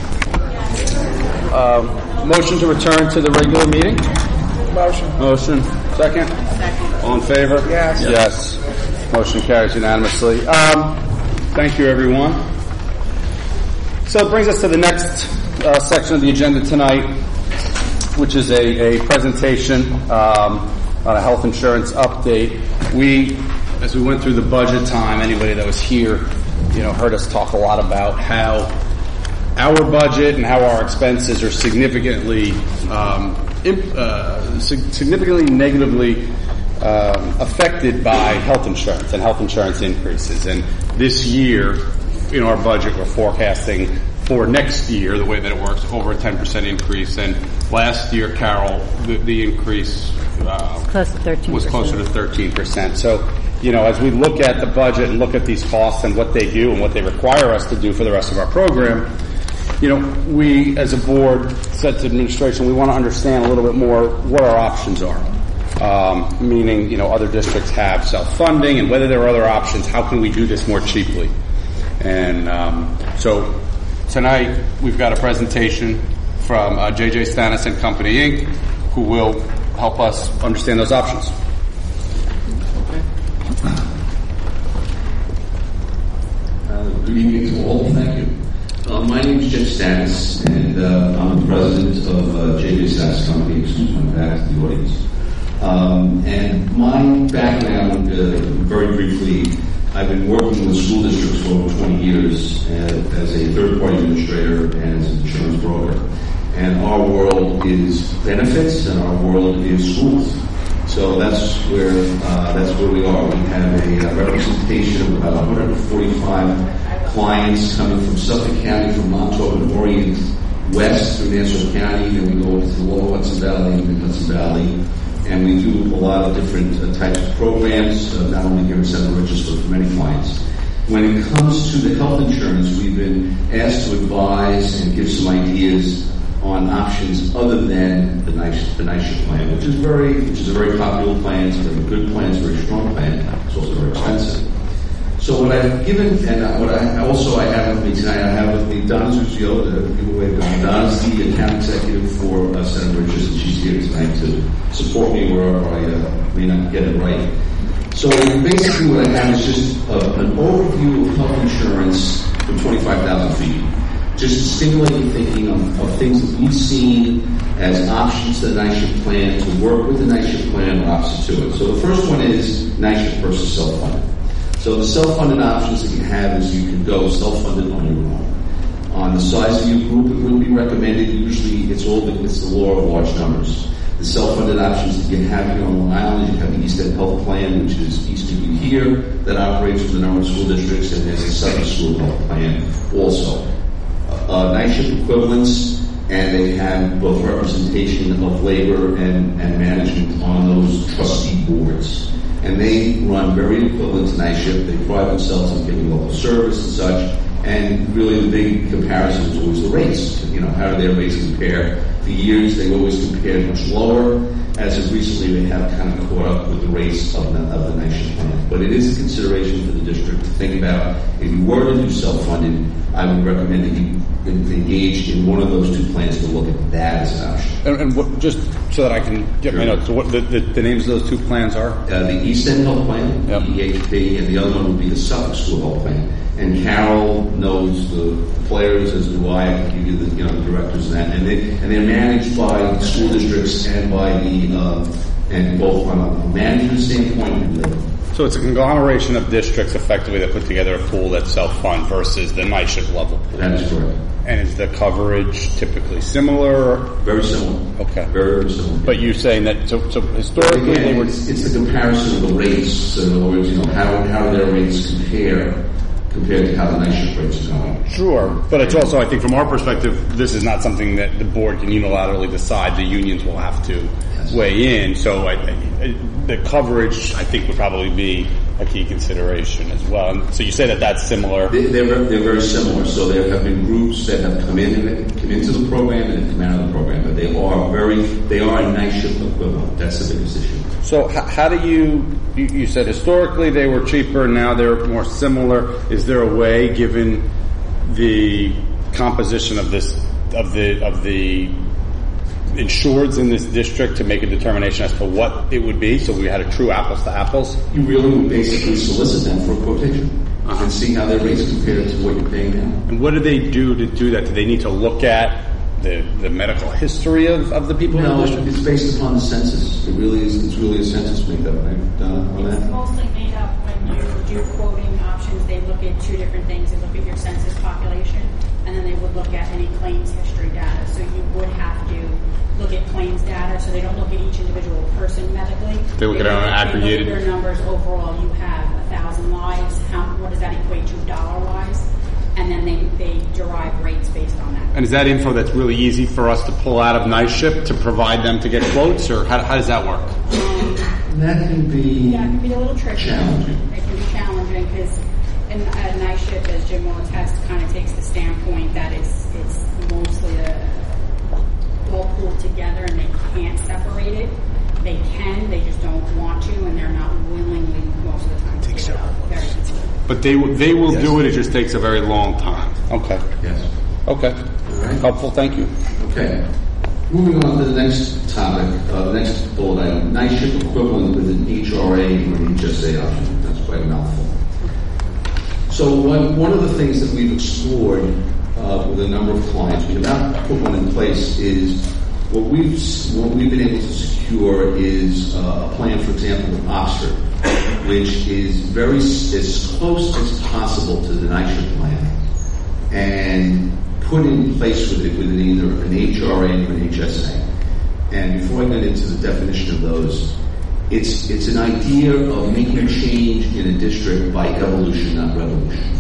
Um, Motion to return to the regular meeting? Motion. Motion. Second? Second. All in favor? Yes. Yes. Motion carries unanimously. Um, thank you, everyone. So it brings us to the next uh, section of the agenda tonight, which is a, a presentation um, on a health insurance update. We as we went through the budget time, anybody that was here, you know, heard us talk a lot about how our budget and how our expenses are significantly, um, imp, uh, significantly negatively um, affected by health insurance and health insurance increases. And this year, in our budget, we're forecasting for next year, the way that it works, over a ten percent increase. And last year, Carol, the, the increase uh, Close to thirteen percent. was closer to thirteen percent. So, you know, as we look at the budget and look at these costs and what they do and what they require us to do for the rest of our program, you know, we as a board said to administration, we want to understand a little bit more what our options are. Um, meaning, you know, other districts have self-funding, and whether there are other options, how can we do this more cheaply? And um, so tonight we've got a presentation from uh, J J Stannis and Company, Incorporated, who will help us understand those options. Uh, good evening to all. Thank you. Uh, my name is Jeff Stannis, and uh, I'm the president of uh, J J Stannis Company. Excuse my back to the audience. Um, and my background, uh, very briefly, I've been working with school districts for over twenty years uh, as a third-party administrator and as an insurance broker. And our world is benefits, and our world is schools. So that's where uh, that's where we are. We have a uh, representation of about one hundred forty-five clients coming from Suffolk County, from Montauk and Orient, west through Nassau County, and we go into the Lower Hudson Valley and the Hudson Valley. And we do a lot of different uh, types of programs, uh, not only here in Seven Bridges, but for many clients. When it comes to the health insurance, we've been asked to advise and give some ideas on options other than the NYCHA, the NYCHA plan, which is very, which is a very popular plan. It's a very good plan. It's a very strong plan. It's also very expensive. So what I've given, and uh, what I also I have with me tonight, I have with me Donna Zuzio, the giveaway Donna. Donna's the account executive for uh, Seven Bridges, and she's here tonight to support me wherever I uh, may not get it right. So basically what I have is just uh, an overview of health insurance from twenty-five thousand feet. Just stimulating thinking of, of things that we've seen as options to the NYCHA plan, to work with the NYCHA plan or opposite to it. So the first one is NYCHA versus self-funded. So the self-funded options that you have is you can go self-funded on your own. On the size of your group, it would be recommended. Usually, it's all the, it's the law of large numbers. The self-funded options that you have here on Long Island, you have the East End Health Plan, which is east of you here, that operates with a number of school districts, and there's a Southern School Health Plan also. Uh, NYCHA equivalents, and they have both representation of labor and, and management on those trustee boards. And they run very equivalent to NYCHA. They pride themselves on giving local service and such. And really the big comparison is always the rates. You know, how do their rates compare? For years, they've always compared much lower. As of recently, they have kind of caught up with the rates of the, of the NYCHA plan. But it is a consideration for the district to think about. If you were to do self-funded, I would recommend that you engage in one of those two plans to look at that as an option. And, and what, just so that I can get my notes, so what the, the, the names of those two plans are? Uh, the East End Health Plan, yep. E H P, and the other one would be the Suffolk School Health Plan. And Carol knows the players, as do I. I can give you the, you know, the directors and that. And, they, and they're managed by school districts and by the, uh, and both on a management standpoint and labor. So it's a conglomeration of districts effectively that put together a pool that's self-fund versus the NYCHA level pool. That is correct. And is the coverage typically similar? Very similar. Okay. Very, very similar. But you're saying that, so, so historically again, they were... It's, it's the comparison of the rates. So in other words, you know, how, how do their rates compare compared to how the NYCHA rates are going? Sure. But it's also, I think from our perspective, this is not something that the board can unilaterally decide. The unions will have to yes. weigh in. So I, I, the coverage, I think, would probably be a key consideration as well. And so you say that that's similar. They, they're, they're very similar. So there have been groups that have come in and come into the program and come out of the program, but they are very, they are a NYCHA equivalent. That's the biggest issue. So how, how do you, you, you said historically they were cheaper, now they're more similar. Is there a way, given the composition of this, of the, of the insureds in this district, to make a determination as to what it would be, so we had a true apples to apples? You really would basically solicit them for a quotation uh-huh. and see how their rates compare to what you're paying now. And what do they do to do that? Do they need to look at the, the medical history of, of the people no, in the district? It's based upon the census. It really is. It's really a census makeup, right, Donna, on that? It's mostly made up when when you do quoting options, they look at two different things. They look at your census population, and then they would look at any claims history data. So you would have to look at claims data. So they don't look at each individual person medically. They look at it on an aggregated. They look at your numbers overall. You have a thousand lives. How, what does that equate to dollar-wise? And then they, they derive rates based on that. And is that info that's really easy for us to pull out of NISHIP to provide them to get quotes, or how, how does that work? Um, that can be yeah, it can be a little tricky. Challenging. It can be challenging because in uh, NISHIP, as Jim will attest, kind of takes the standpoint that it's it's mostly a all pulled together and they can't separate it. They can, they just don't want to, and they're not willingly most of the time to give it up. Very easily. But they they will yes. do it. It just takes a very long time. Okay. Yes. Okay. All right. Helpful. Thank you. Okay. Moving on to the next topic, uh, the next bullet item, NISHIP equivalent with an H R A or an H S A option. That's quite a mouthful. So one, one of the things that we've explored uh, with a number of clients, we have not put one in place, is what we've what we've been able to secure is uh, a plan, for example, with Oxford, which is very as close as possible to the NISHIP plan, and put in place with it with an either an H R A or an H S A. And before I get into the definition of those, it's it's an idea of making a change in a district by evolution, not revolution.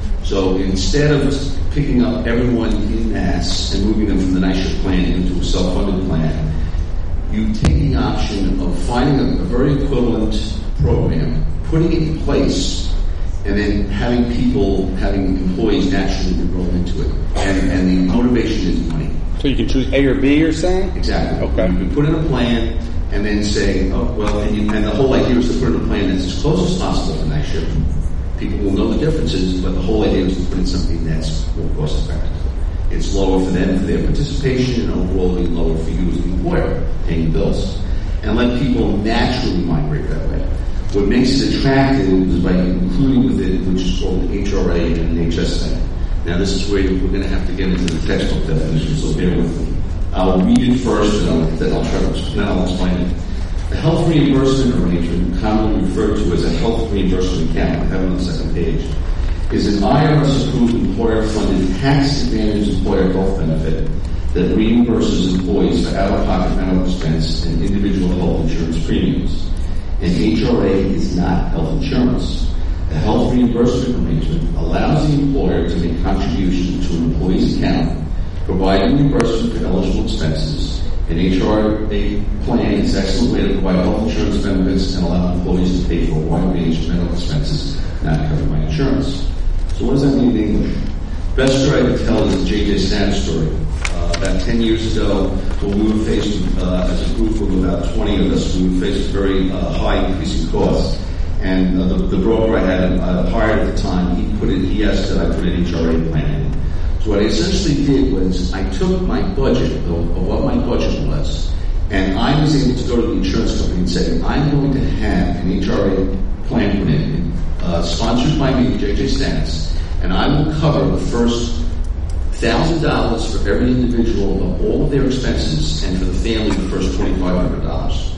So instead of picking up everyone in mass and moving them from the NISHIP plan into a self-funded plan, you take the option of finding a, a very equivalent program, putting it in place, and then having people, having employees naturally enroll into it. And, and the motivation is money. So you can choose A or B, you're saying? Exactly. Okay. You can put in a plan and then say, oh, well, and, you, and the whole idea is to put in a plan that's as close as possible to NISHIP. People will know the differences, but the whole idea is to put in something that's more cost effective. It's lower for them for their participation, and overall it'll be lower for you as the employer paying the bills. And let people naturally migrate that way. What makes it attractive is by including with it, which is called an H R A and an H S A. Now this is where we're going to have to get into the textbook definition, so bear with me. I'll read it first, and I'll, then I'll try to then I'll explain it. The health reimbursement arrangement, commonly referred to as a health reimbursement account, I have it on the second page, is an I R S-approved employer-funded tax-advantaged employer health benefit that reimburses employees for out-of-pocket medical expense and individual health insurance premiums. An H R A is not health insurance. A health reimbursement arrangement allows the employer to make contributions to an employee's account, providing reimbursement for eligible expenses. An H R A plan is an excellent way to provide health insurance benefits and allow employees to pay for a wide range of medical expenses not covered by insurance. So what does that mean in English? Best story I can tell is the J J Status story. Uh, about ten years ago, when we were faced with, uh, as a group of about twenty of us, we were faced with very uh, high increasing costs. And uh, the, the broker I had uh, hired at the time, he put it, he asked that I put an H R A plan in. So what I essentially did was I took my budget, of, of what my budget was, and I was able to go to the insurance company and say, I'm going to have an H R A plan put in, uh, sponsored by me, J J Status, and I will cover the first one thousand dollars for every individual of all of their expenses, and for the family the first twenty-five hundred dollars.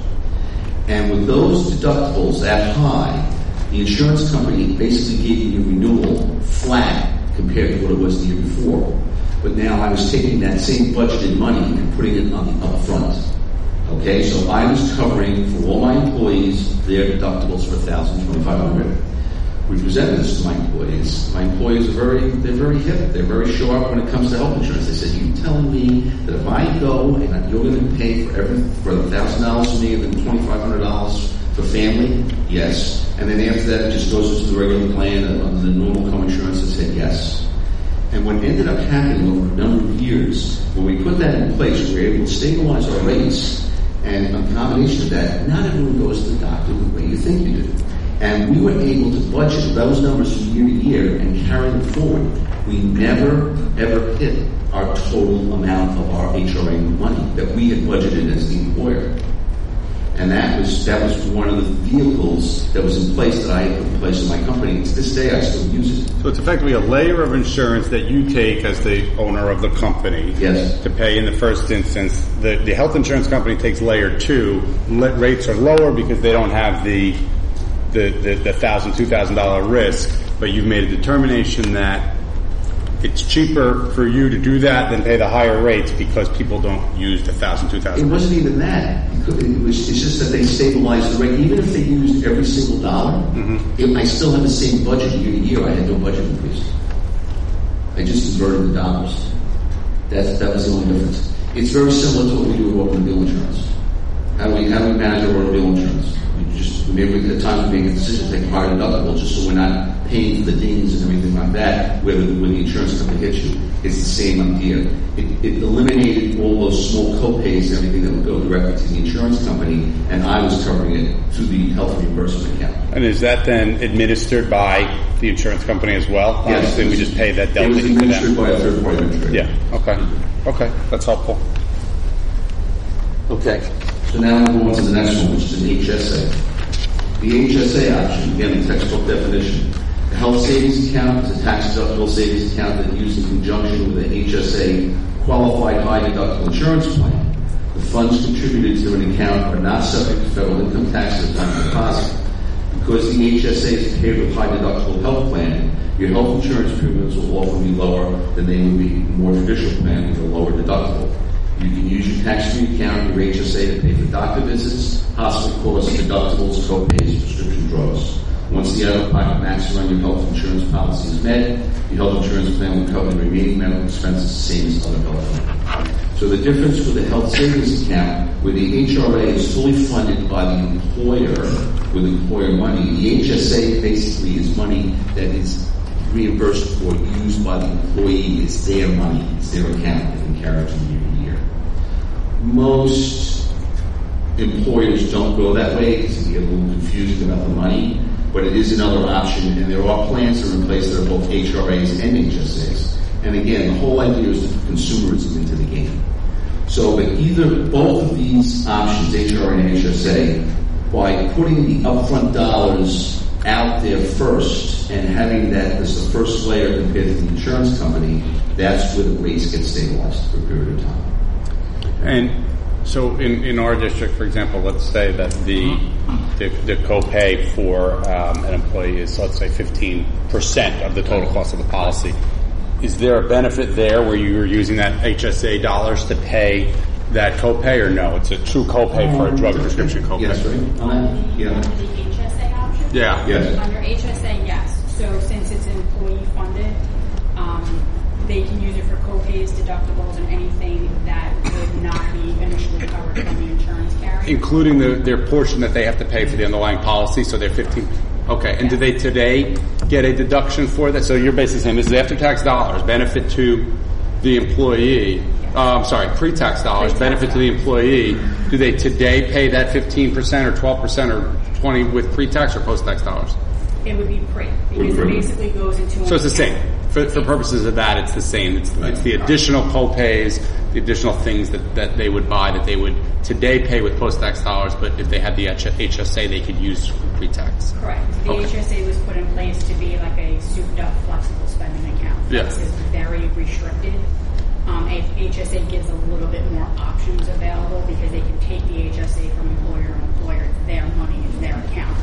And with those deductibles that high, the insurance company basically gave me a renewal flat compared to what it was the year before. But now I was taking that same budgeted money and putting it on the upfront. Okay, so I was covering for all my employees their deductibles for one thousand dollars, twenty-five hundred dollars. We presented this to my employees. My employees are very, they're very hip. They're very sharp when it comes to health insurance. They said, you telling me that if I go and you're going to pay for every, for one thousand dollars for me and then twenty-five hundred dollars for family? Yes. And then after that, it just goes into the regular plan under the normal co-insurance. I said yes. And what ended up happening over a number of years, when we put that in place, we were able to stabilize our rates. And a combination of that, not everyone goes to the doctor the way you think you do. And we were able to budget those numbers from year to year and carry them forward. We never, ever hit our total amount of our H R A money that we had budgeted as the employer. And that was that was one of the vehicles that was in place that I had put in place in my company. And to this day, I still use it. So it's effectively a layer of insurance that you take as the owner of the company. Yes. To pay in the first instance. The, the health insurance company takes layer two. Rates are lower because they don't have the the, the, the one thousand dollars, two thousand dollars risk, but you've made a determination that it's cheaper for you to do that than pay the higher rates because people don't use the one thousand dollars, two thousand dollars. It wasn't even that. It was, it's just that they stabilized the rate. Even if they used every single dollar, mm-hmm. it, I still have the same budget year to year. I had no budget increase. I just inverted the dollars. That's, that was the only difference. It's very similar to what we do with automobile insurance. How do we, how do we manage our automobile insurance? We just, maybe at the time we make a decision to take a higher deductible just so we're not paying for the dings and everything like that where the, when the insurance company hits you. It's the same idea. It, it eliminated all those small co-pays and everything that would go directly to the insurance company, and I was covering it through the health reimbursement account. And is that then administered by the insurance company as well? Yes. Obviously, we just pay that delta It was to them. administered by a third-party administrator. Yeah. Okay. Okay. That's helpful. Okay. So now we'll move on to the next one, which is an H S A. The H S A option, again, the textbook definition. The health savings account is a tax-deductible savings account that is used in conjunction with the H S A qualified high-deductible insurance plan. The funds contributed to an account are not subject to federal income tax at the time of deposit. Because the H S A is paired with high-deductible health plan, your health insurance premiums will often be lower than they would be in a more traditional plan with a lower deductible. You can use your tax-free account, your H S A, to pay for doctor visits, hospital costs, deductibles, co-pays, prescription drugs. Once the out-of-pocket max around your health insurance policy is met, your health insurance plan will cover the remaining medical expenses the same as other health plans. So the difference with the health savings account, where the H R A is fully funded by the employer with employer money, the H S A basically is money that is reimbursed or used by the employee. It's their money. It's their account. They can carry it from year to year. Most employers don't go that way because they get a little confused about the money, but it is another option, and there are plans that are in place that are both H R As and H S As. And again, the whole idea is to put consumerism into the game. So, but either, both of these options, H R A and H S A, by putting the upfront dollars out there first and having that as the first layer compared to the insurance company, that's where the rates get stabilized for a period of time. And so in, in our district, for example, let's say that the the, the copay for um, an employee is, let's say, fifteen percent of the total cost of the policy. Is there a benefit there where you're using that H S A dollars to pay that copay, or no? It's a true copay for a drug prescription copay. Yes, right. Um, yeah. Under the H S A option? Yeah. Yes. Under H S A, yes. So since it's employee funded, um, they can use it for copays, deductibles, and anything that would not be initially covered from the insurance carrier. Including the, their portion that they have to pay for the underlying policy, so they're fifteen. Okay, and do they today get a deduction for that? So you're basically saying this is after-tax dollars, benefit to the employee. Uh, I'm sorry, pre-tax dollars, benefit to the employee. Do they today pay that fifteen percent or twelve percent or twenty with pre-tax or post-tax dollars? It would be pre, because it basically goes into. So it's the same. For, for purposes of that, it's the same. It's, it's the additional co-pays, the additional things that, that they would buy that they would today pay with post-tax dollars, but if they had the H S A, they could use pre-tax. Correct. The Okay. H S A was put in place to be like a souped-up flexible spending account. Yeah. This is very restricted. Um, H S A gives a little bit more options available because they can take the H S A from employer to employer. It's their money, it's their account.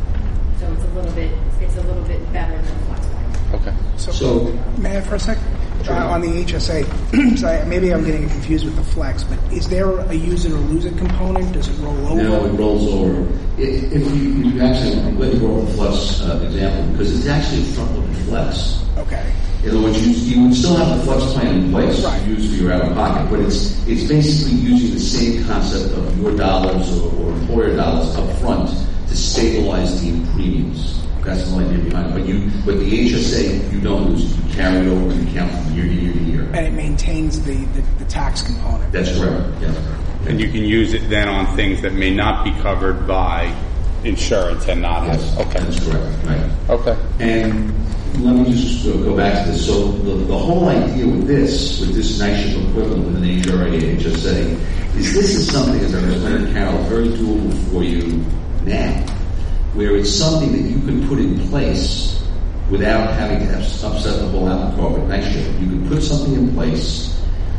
So it's a little bit, it's a little bit better than flexible. Okay. So, So- may I for a sec? Sure. Uh, on the H S A, so I, maybe I'm getting confused with the flex, but is there a use it or lose it component? Does it roll over? No, it rolls over. If, if you, you actually, I'm glad you brought up the flex uh, example, because it's actually a front-loaded flex. Okay. In other words, you, you would still have the flex plan in place Right. to use for your out-of-pocket, but it's it's basically using the same concept of your dollars or, or employer dollars up front to stabilize the premiums. That's the idea behind it. But you, but the H S A, you don't lose it. You carry it over and count from year to year to year. And it maintains the, the, the tax component. That's correct. Yeah. And you can use it then on things that may not be covered by insurance and not. Yes. Okay. That's correct. Right. Okay. And let me just go go back to this. So the, the whole idea with this, with this NYSHIP equivalent with an H R A and H S A, is this is something, as I explained to Carol, very doable for you now, where it's something that you can put in place without having to have upset the whole apple cart with NYSHIP. You can put something in place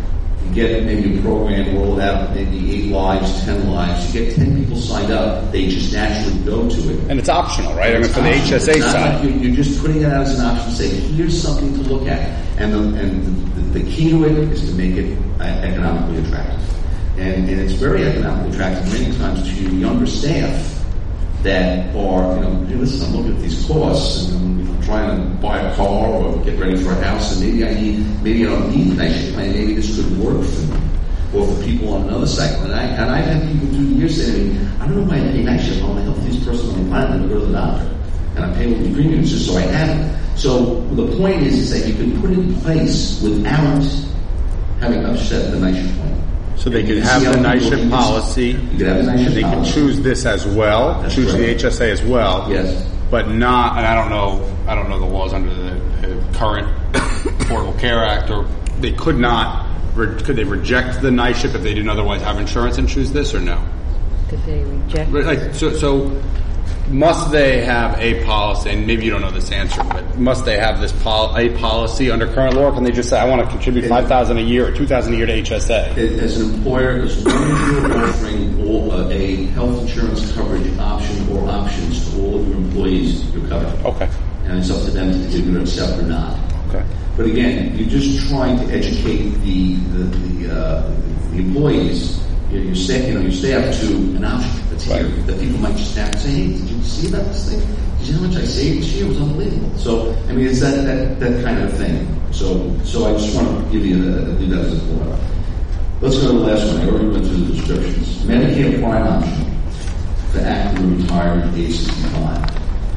You get maybe a program, roll it out, maybe eight lives, ten lives. You get ten people signed up. They just naturally go to it. And it's optional, right? I mean, It's for the optional. H S A It's not side. like you're, you're just putting it out as an option, saying, here's something to look at. And the, and the, the key to it is to make it uh, economically attractive. And, and it's very economically attractive many times to younger staff that are, you know, hey, listen, I'm looking at these costs, and I'm trying to buy a car or get ready for a house, and maybe I need, maybe I don't need a night shift plan, maybe this could work for me, or for people on another cycle. And, I, and I've had people through the years say to me, I don't know why I pay night shift, I'm the healthiest person on the planet, and I go to the doctor. And I pay all the premiums just so I have it. So the point is, is that you can put it in place without having upset the night shift plan. So they And could you have see how the night people shift use- policy. You could have the night shift They could policy. choose this as well, That's choose the right. H S A as well. Yes. But not, and I don't know, I don't know the laws under the, the current Affordable Care Act, or they could not, re, could they reject the night shift if they didn't otherwise have insurance and choose this, or no? Could they reject? Like, so, so must they have a policy, and maybe you don't know this answer, but must they have this pol- a policy under current law, or can they just say, I want to contribute five thousand dollars a year or two thousand dollars a year to H S A? As an employer, as long as you're offering all, uh, a health insurance coverage option or options to all of your employees, you're covered. Okay. And it's up to them to either accept or not. Okay. But again, you're just trying to educate the the, the, uh, the employees, your, your staff, you know, your staff to an option that's here that people might just have to say, hey, did you see about this thing? Did you know how much I saved this year? It was unbelievable. So, I mean, it's that, that, that kind of thing. So, so I just want to give you the, do that as a thought. Let's go to the last one. I already went through the descriptions. Medicare Prime option for active or retired age sixty-five.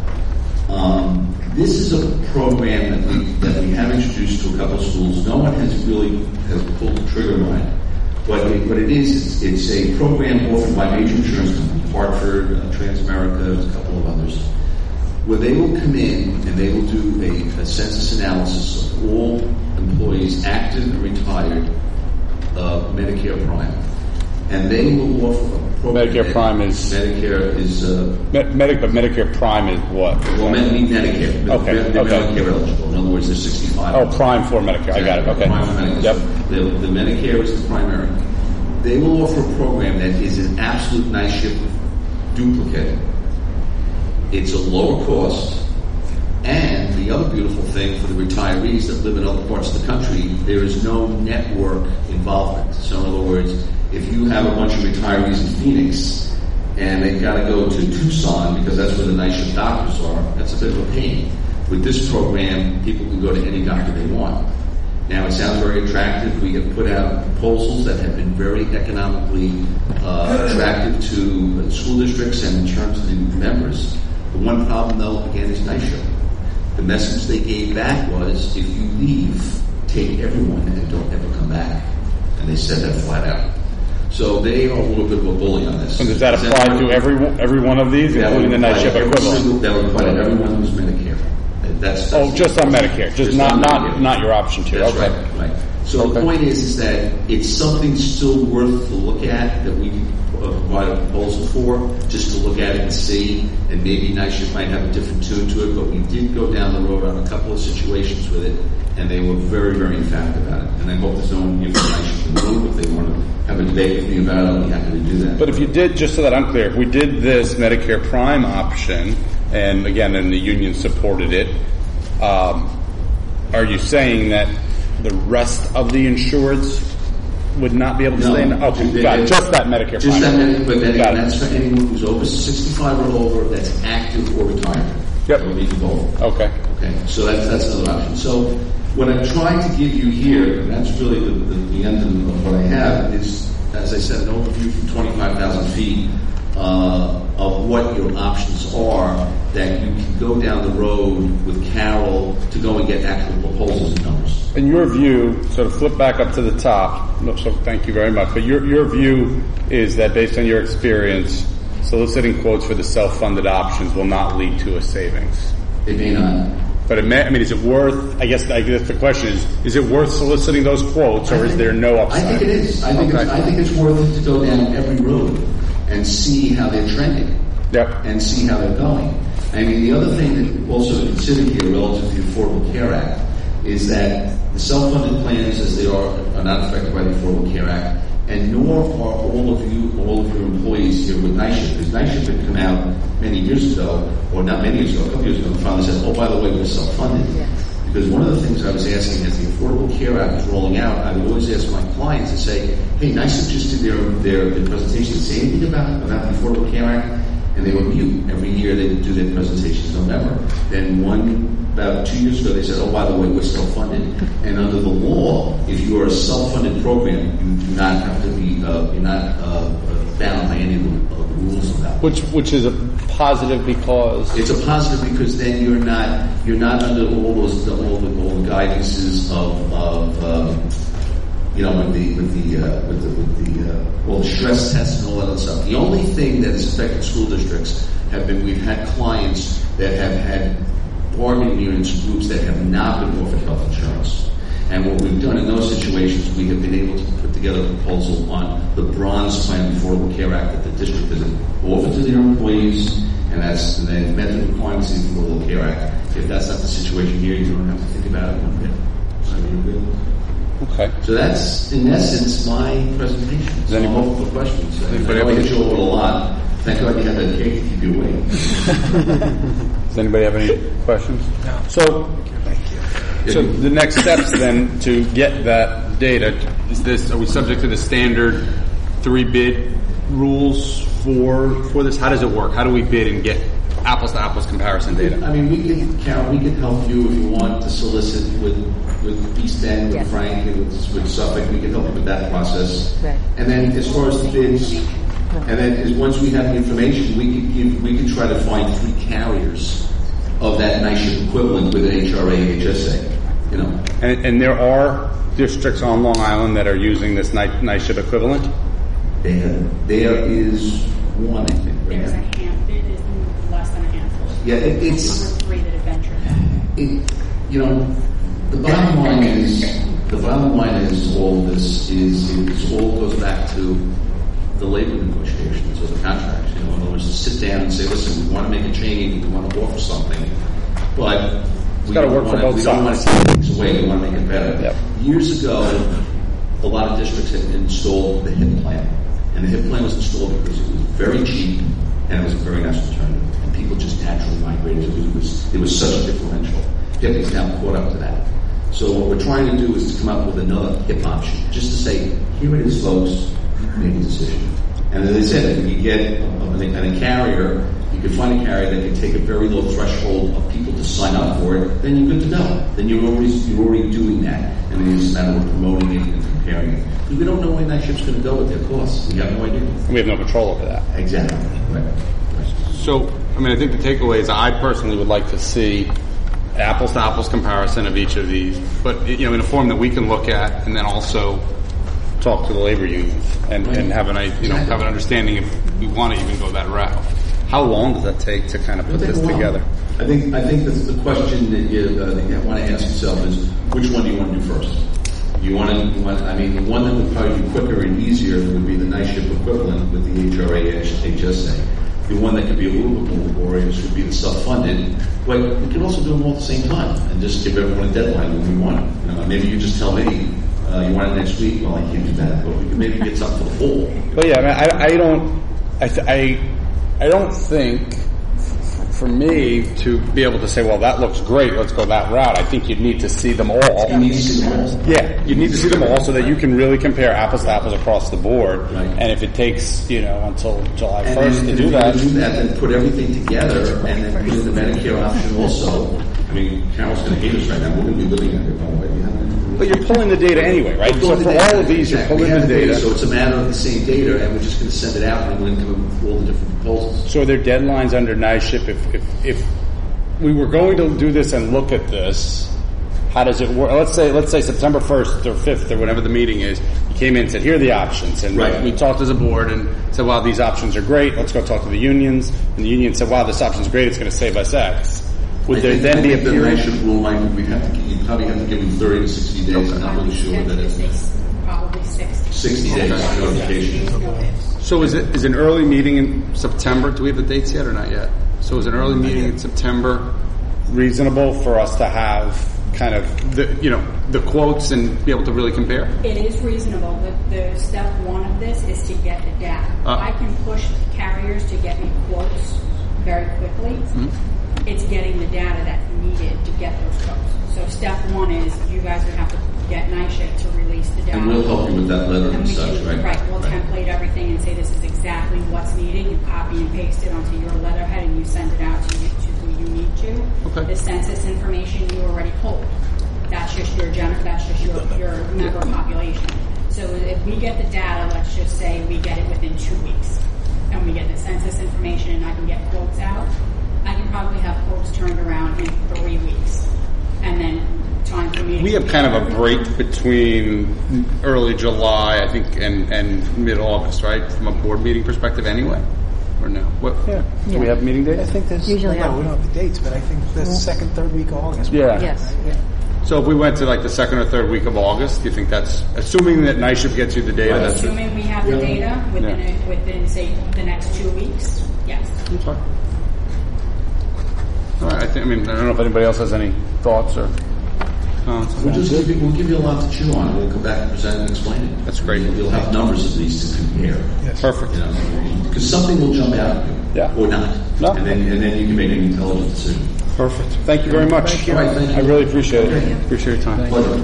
Um, this is a program that we that we have introduced to a couple of schools. No one has really has pulled the trigger on it. But it, what it is, it's, it's a program offered by major insurance companies, Hartford, uh, Transamerica, a couple of others, where they will come in and they will do a, a census analysis of all employees, active and retired, of Medicare Prime. And they will offer a program. Medicare Prime is Medicare is uh, Med- Medic, but Medicare Prime is what? well, Med- Medicare. Okay, They're, they're okay. Medicare eligible. In other words, they're sixty-five. Oh, Prime for Medicare. I got it. Okay. Prime for Medicare. Yep. The, the Medicare is the primary. They will offer a program that is an absolute night shift duplicate. It's a lower cost. And the other beautiful thing for the retirees that live in other parts of the country, there is no network involvement. So in other words, if you have a bunch of retirees in Phoenix and they've got to go to Tucson because that's where the night shift doctors are, that's a bit of a pain. With this program, people can go to any doctor they want. Now, it sounds very attractive. We have put out proposals that have been very economically uh, attractive to school districts and in terms of the members. The one problem, though, again, is night shift. The message they gave back was, if you leave, take everyone and don't ever come back. And they said that flat out. So they are a little bit of a bully on this. And does that apply to every every one of these, That including the would night apply shift to every equivalent? single- That would apply to everyone who's Medicare. That's, that's Oh, just on Medicare, just, Just not on not Medicare. not your option two. That's Okay. right, right. So the point is, is that it's something still worth to look at that we can uh, provide a proposal for, just to look at it and see, and maybe night shift might have a different tune to it, but we did go down the road on a couple of situations with it, and they were very, very emphatic about it. And I hope there's no information in the room. If they want to have a debate with me about it, I'll be happy to do that. But if you did, just so that I'm clear, if we did this Medicare Prime option, and again, and the union supported it, um, are you saying that the rest of the insureds would not be able to No. stay in? Okay, They- got they- it. Just that Medicare Just Prime. that Medicare, but then Got it. that's for anyone who's over sixty-five or over that's active or retired. Yep. So we need both. Okay. Okay. So that's that's another option. So what I'm trying to give you here, and that's really the, the, the end of what I have, is, as I said, an overview from twenty-five thousand feet uh, of what your options are that you can go down the road with Carol to go and get actual proposals and numbers. In your view, so to flip back up to the top, no, so thank you very much, but your your view is that based on your experience, soliciting quotes for the self-funded options will not lead to a savings. It may not. But it may, I mean, is it worth, I guess, I guess the question is, is it worth soliciting those quotes, or is there no I upside? think it is. I think, Okay. it's, I think it's worth it to go down every road and see how they're trending. Yep. And see how they're going. I mean, the other thing that also to consider here relative to the Affordable Care Act is that the self-funded plans, as they are, are not affected by the Affordable Care Act, and nor are all of you, all of your employees here with NYSHIP, because NYSHIP had come out many years ago, or not many years ago, a couple years ago, and finally said, oh, by the way, we're self-funded. Yes. Because one of the things I was asking as the Affordable Care Act was rolling out, I would always ask my clients to say, hey, NYSHIP just did their, their, their presentation, say anything about, about the Affordable Care Act? And they were mute. Every year they would do their presentations in November. Then one, about two years ago, they said, oh, by the way, we're self-funded. And under the law, if you are a self-funded program, you do not have to be, uh, you're not uh, bound by any of the, of the rules of that. Which, which is a positive because? It's a positive because then you're not, you're not under all those, all the, all the guidances of, of um, you know, with the, with the, uh, with the, with the, uh, all the stress tests and all that other stuff. The only thing that has affected school districts have been, we've had clients that have had bargaining units, groups that have not been offered health insurance. And what we've done in those situations, we have been able to put together a proposal on the bronze plan of the Affordable Care Act that the district has offered to their employees, and that's, and they've met the requirements of the Affordable Care Act. If that's not the situation here, you don't have to think about it one bit. So you're good. Okay. So that's, in essence, my presentation. So I'm open for questions. I know I hit you over a lot. Thank God you have that cake to keep you awake. Does anybody have any questions? No. So, thank you. So the next steps then to get that data, is this, are we subject to the standard three bid rules for for this? How does it work? How do we bid and get apples to apples comparison data? I mean, we can count, we can help you if you want to solicit with with East End, with yes. Frank, and with, with Suffolk. We can help you with that process. Right. And then as far as the bids, and then as once we have the information, we can give, we can try to find three carriers of that NYSHIP equivalent with an H R A, H S A. You know, and, and there are districts on Long Island that are using this NYSHIP equivalent. There, there is one, I think. Right There's now. a hand. It is less than a handful. Yeah, it, it's Number three that have ventured. It, you know, the bottom line is the bottom line is all this is it all goes back to the labor negotiations or the contracts. You know, in other words, to sit down and say, listen, we want to make a change, we want to offer something, but it's got to work for both we sides. don't want to take things away. We want to make it better. Yep. Years ago, a lot of districts had installed the HIP plan, and the HIP plan was installed because it was very cheap and it was a very nice alternative, and people just naturally migrated. It was, it was, it was such a differential. HIP is now caught up to that. So what we're trying to do is to come up with another HIP option, just to say, here it is, folks, make a decision. And as I said, if you get a, a, a carrier, you can find a carrier that can take a very low threshold of people to sign up for it, then you're good to go. Then you're already, you're already doing that. And then it's a matter of promoting it and comparing it. Because we don't know where that ship's going to go with their costs. We have no idea. We have no control over that. Exactly. Right. So, I mean, I think the takeaway is I personally would like to see apples to apples comparison of each of these, but you know, in a form that we can look at, and then also talk to the labor unions and, and have an you know have an understanding if we want to even go that route. How long does that take to kind of put this together? I think I think that's the question that you, uh, that you want to ask yourself is which one do you want to do first? You want to, you want, I mean, the one that would probably be quicker and easier would be the NYSHIP equivalent with the H R A, H S A. The one that could be a little bit more laborious would be the self-funded, but we could also do them all at the same time and just give everyone a deadline when we want it. You know, maybe you just tell me uh, you want it next week. Well, I can't do that, but we can maybe get something for the whole. Well, yeah, I, mean, I, I don't, I, th- I, I don't think for me to be able to say, well, that looks great, let's go that route. I think you'd need to see them all. You need to see them all. Yeah, you need to see them all so that you can really compare apples to apples across the board. Right. And if it takes, you know, until July first and to then, do that, do that, then put everything together, and then use the Medicare option also. I mean, Carol's going to hate us right now. We're going to be living under it, by the way. But you're pulling the data anyway, right? So for all of these, you're pulling the data. So it's a matter of the same data, and we're just going to send it out, and we're going to come up with all the different proposals. So are there deadlines under NYSHIP? If, if, if we were going to do this and look at this, how does it work? Let's say, let's say September first or fifth or whatever the meeting is, you came in and said, here are the options. And right. we talked as a board and said, wow, these options are great. Let's go talk to the unions. And the union said, wow, this option's great. It's going to save us X. Would I there think, then I be a think period? The NYSHIP rule might, we'd have to, you'd probably have to give them thirty to sixty days. I'm not really sure that it's probably sixty. sixty days notification. So is it, is an early meeting in September? Do we have the dates yet or not yet? So is an early meeting in September reasonable for us to have kind of the you know the quotes and be able to really compare? It is reasonable. The, the step one of this is to get the data. Uh. I can push carriers to get me quotes very quickly. Mm-hmm. It's getting the data that's needed to get those quotes. So step one is you guys would have to get NYSHIP to release the data. And we'll help you with that letter and we such, can, right? Right. We'll Right. template everything and say this is exactly what's needed. You copy and paste it onto your letterhead and you send it out to, you, to who you need to. Okay. The census information you already hold. That's just your gen- That's just your, your member population. So if we get the data, let's just say we get it within two weeks, and we get the census information, and I can get quotes out. I can probably have quotes turned around in three weeks, and then time for me. To We have kind of a break between early July, I think, and, and mid-August, right? From a board meeting perspective anyway? Or no? What, Yeah. Do we have meeting dates? I think there's Usually well, no, not. we don't have the dates, but I think the second, third week of August. Yeah. Yes. Yeah. So if we went to like the second or third week of August, do you think that's, assuming that NYSHIP gets you the data, that's... Assuming we have the data within, Yeah. a, within say, the next two weeks, yes. Okay. All right, I think, I mean, I don't know if anybody else has any thoughts or comments. We'll just give you, we'll give you a lot to chew on. We'll come back and present and explain it. That's great. You'll, you'll have numbers at least to compare. Yes. Perfect. You know, because something will jump out at you. Yeah. Or not. No. And then and then you can make an intelligent decision. Perfect. Thank you very much. Thank you. All right, thank you. I really appreciate it. Appreciate your time. Pleasure.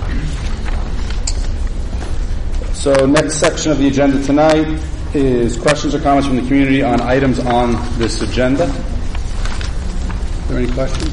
So next section of the agenda tonight is questions or comments from the community on items on this agenda. Are there any questions?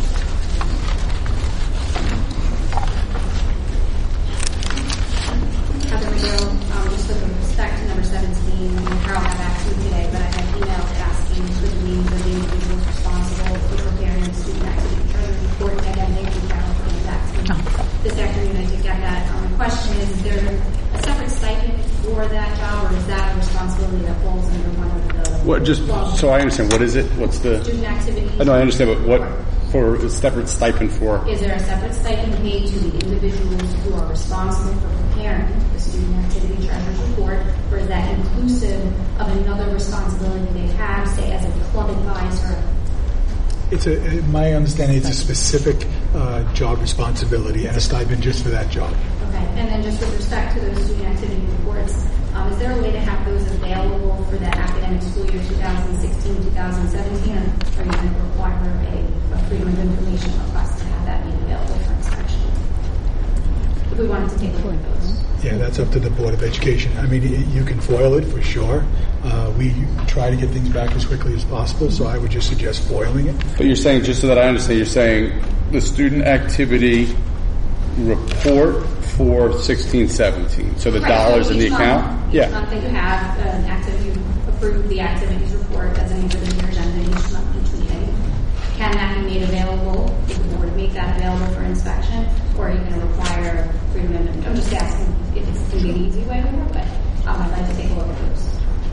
Heather McGill, um, just with respect to number seventeen, Carol got back to me today, but I had emailed asking for the names of the individuals responsible for preparing the student activity treasure report, and again, thank you, Carol, for getting back to me this afternoon. I did get that. Um, the question is, is there a separate stipend for that job, or is that a responsibility that falls under one of the... What, just so I understand, what is it? What's the... Student activities. I know, I understand, but what, for a separate stipend for... Is there a separate stipend paid to the individuals who are responsible for preparing the student activity treasurer's report, or is that inclusive of another responsibility they have, say, as a club advisor? It's a, in my understanding, it's a specific uh, job responsibility and a stipend just for that job. Okay, and then just with respect to those student activity reports, um, is there a way to have those available for the academic school year twenty sixteen to twenty seventeen, or are you going to require a, a freedom of information request to have that be available for inspection? If we wanted to take a look at those. Yeah, that's up to the Board of Education. I mean, y- you can foil it for sure. Uh, we try to get things back as quickly as possible, so I would just suggest foiling it. But you're saying, just so that I understand, you're saying the student activity report for sixteen seventeen. So the Right, dollars so in the each account? month, Yeah. Each month that you have an activity, you approve the activities report designated in your agenda each month, each meeting. Can that be made available? Does the board make that available for inspection? Or are you going to require freedom of information? I'm just asking if it's going to be an easy way to work, but um, I'd like to take a look at those.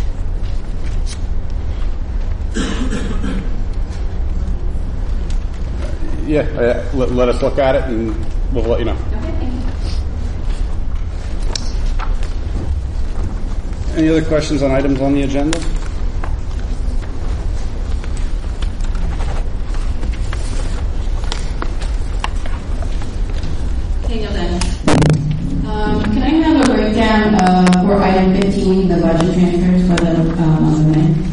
Yeah, uh, let, let us look at it and we'll let you know. Okay, thank you. Any other questions on items on the agenda? Daniel Dennis. Um, can I have a breakdown uh, for item fifteen, the budget transfers for the uh, month of May?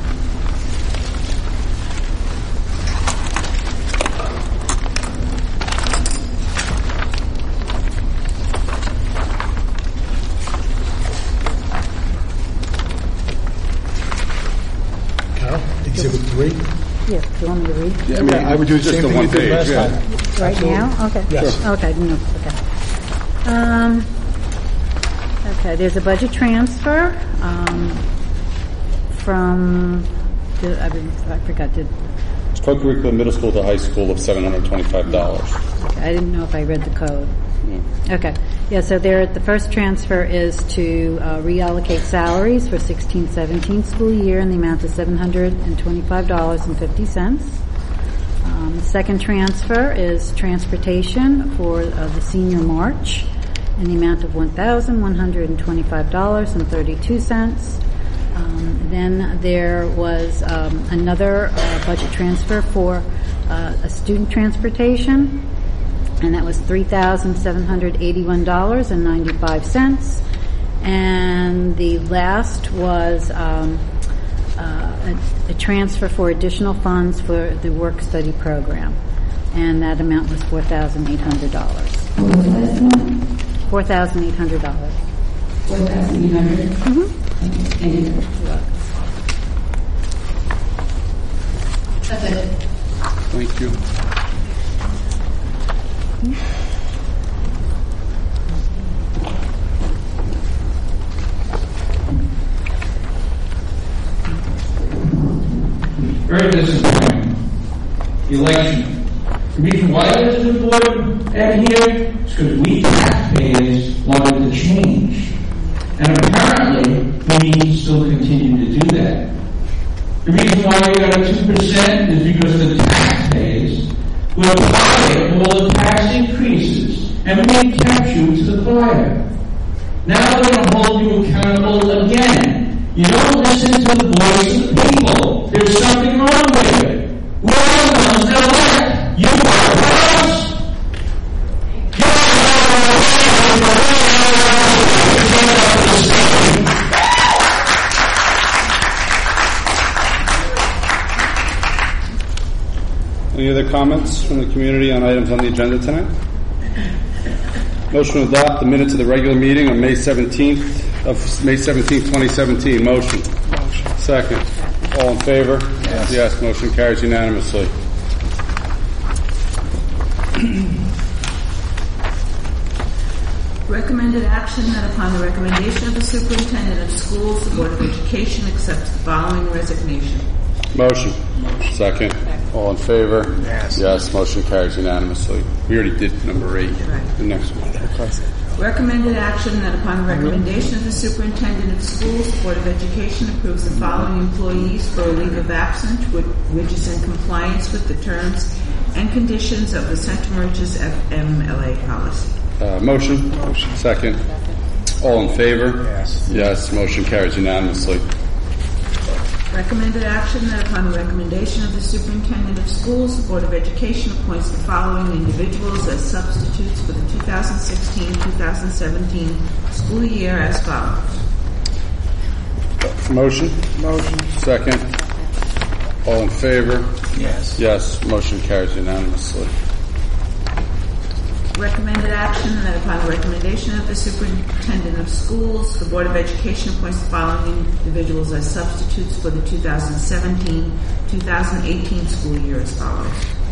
Carol, Exhibit three. Yes, do you want me to read? Yeah, I mean, I would do the just same the thing one you did page, last yeah. time. Right Absolutely. now? Okay. Yes. Sure. Okay, no, okay. Um, okay, there's a budget transfer um, from, the, I, mean, I forgot, did, It's co-curriculum middle school to high school of seven hundred twenty-five dollars. okay, I didn't know if I read the code. Okay. Yeah, so there, the first transfer is to uh, reallocate salaries for sixteen seventeen school year in the amount of seven hundred twenty-five dollars and fifty cents. Um, the second transfer is transportation for uh, the senior march in the amount of one thousand one hundred twenty-five dollars and thirty-two cents. Um, then there was um, another uh, budget transfer for uh, a student transportation and that was three thousand seven hundred eighty-one dollars and ninety-five cents. And the last was um, uh, a, a transfer for additional funds for the work-study program, and that amount was four thousand eight hundred dollars. four thousand eight hundred dollars. four thousand eight hundred dollars? Mm-hmm. Thank you. That's it. Thank you. Very disappointing. Election. The reason why there's a board at here is because we taxpayers wanted to change. And apparently, we need to still continue to do that. The reason why we got a two percent is because the taxpayers will apply all the tax increases, and we kept you to the choir. Now we're going to hold you accountable again. You don't listen to the voice of the people. There's something wrong with it. We're all the ones that elect. You are us. Any other comments from the community on items on the agenda tonight? Motion to adopt the minutes of the regular meeting on May seventeenth of May seventeenth, twenty seventeen. Motion. Motion. Second. All in favor? Yes. Yes. Motion carries unanimously. Recommended action that upon the recommendation of the superintendent of schools, the Board of Education accepts the following resignation. Motion. Second. All in favor? Yes. Yes. Motion carries unanimously. We already did number eight. Right. The next one. Recommended action that upon the recommendation of the superintendent of schools, the Board of Education approves the following employees for a leave of absence, which is in compliance with the terms and conditions of the Central Merchants F M L A policy. Uh, motion. Motion. Second. All in favor? Yes. Yes. Motion carries unanimously. Recommended action that upon the recommendation of the superintendent of schools, the Board of Education appoints the following individuals as substitutes for the twenty sixteen twenty seventeen school year as follows. Motion? Motion. Second. All in favor? Yes. Yes. Motion carries unanimously. Recommended action that upon the recommendation of the superintendent of schools, the Board of Education appoints the following individuals as substitutes for the twenty seventeen twenty eighteen school year as follows.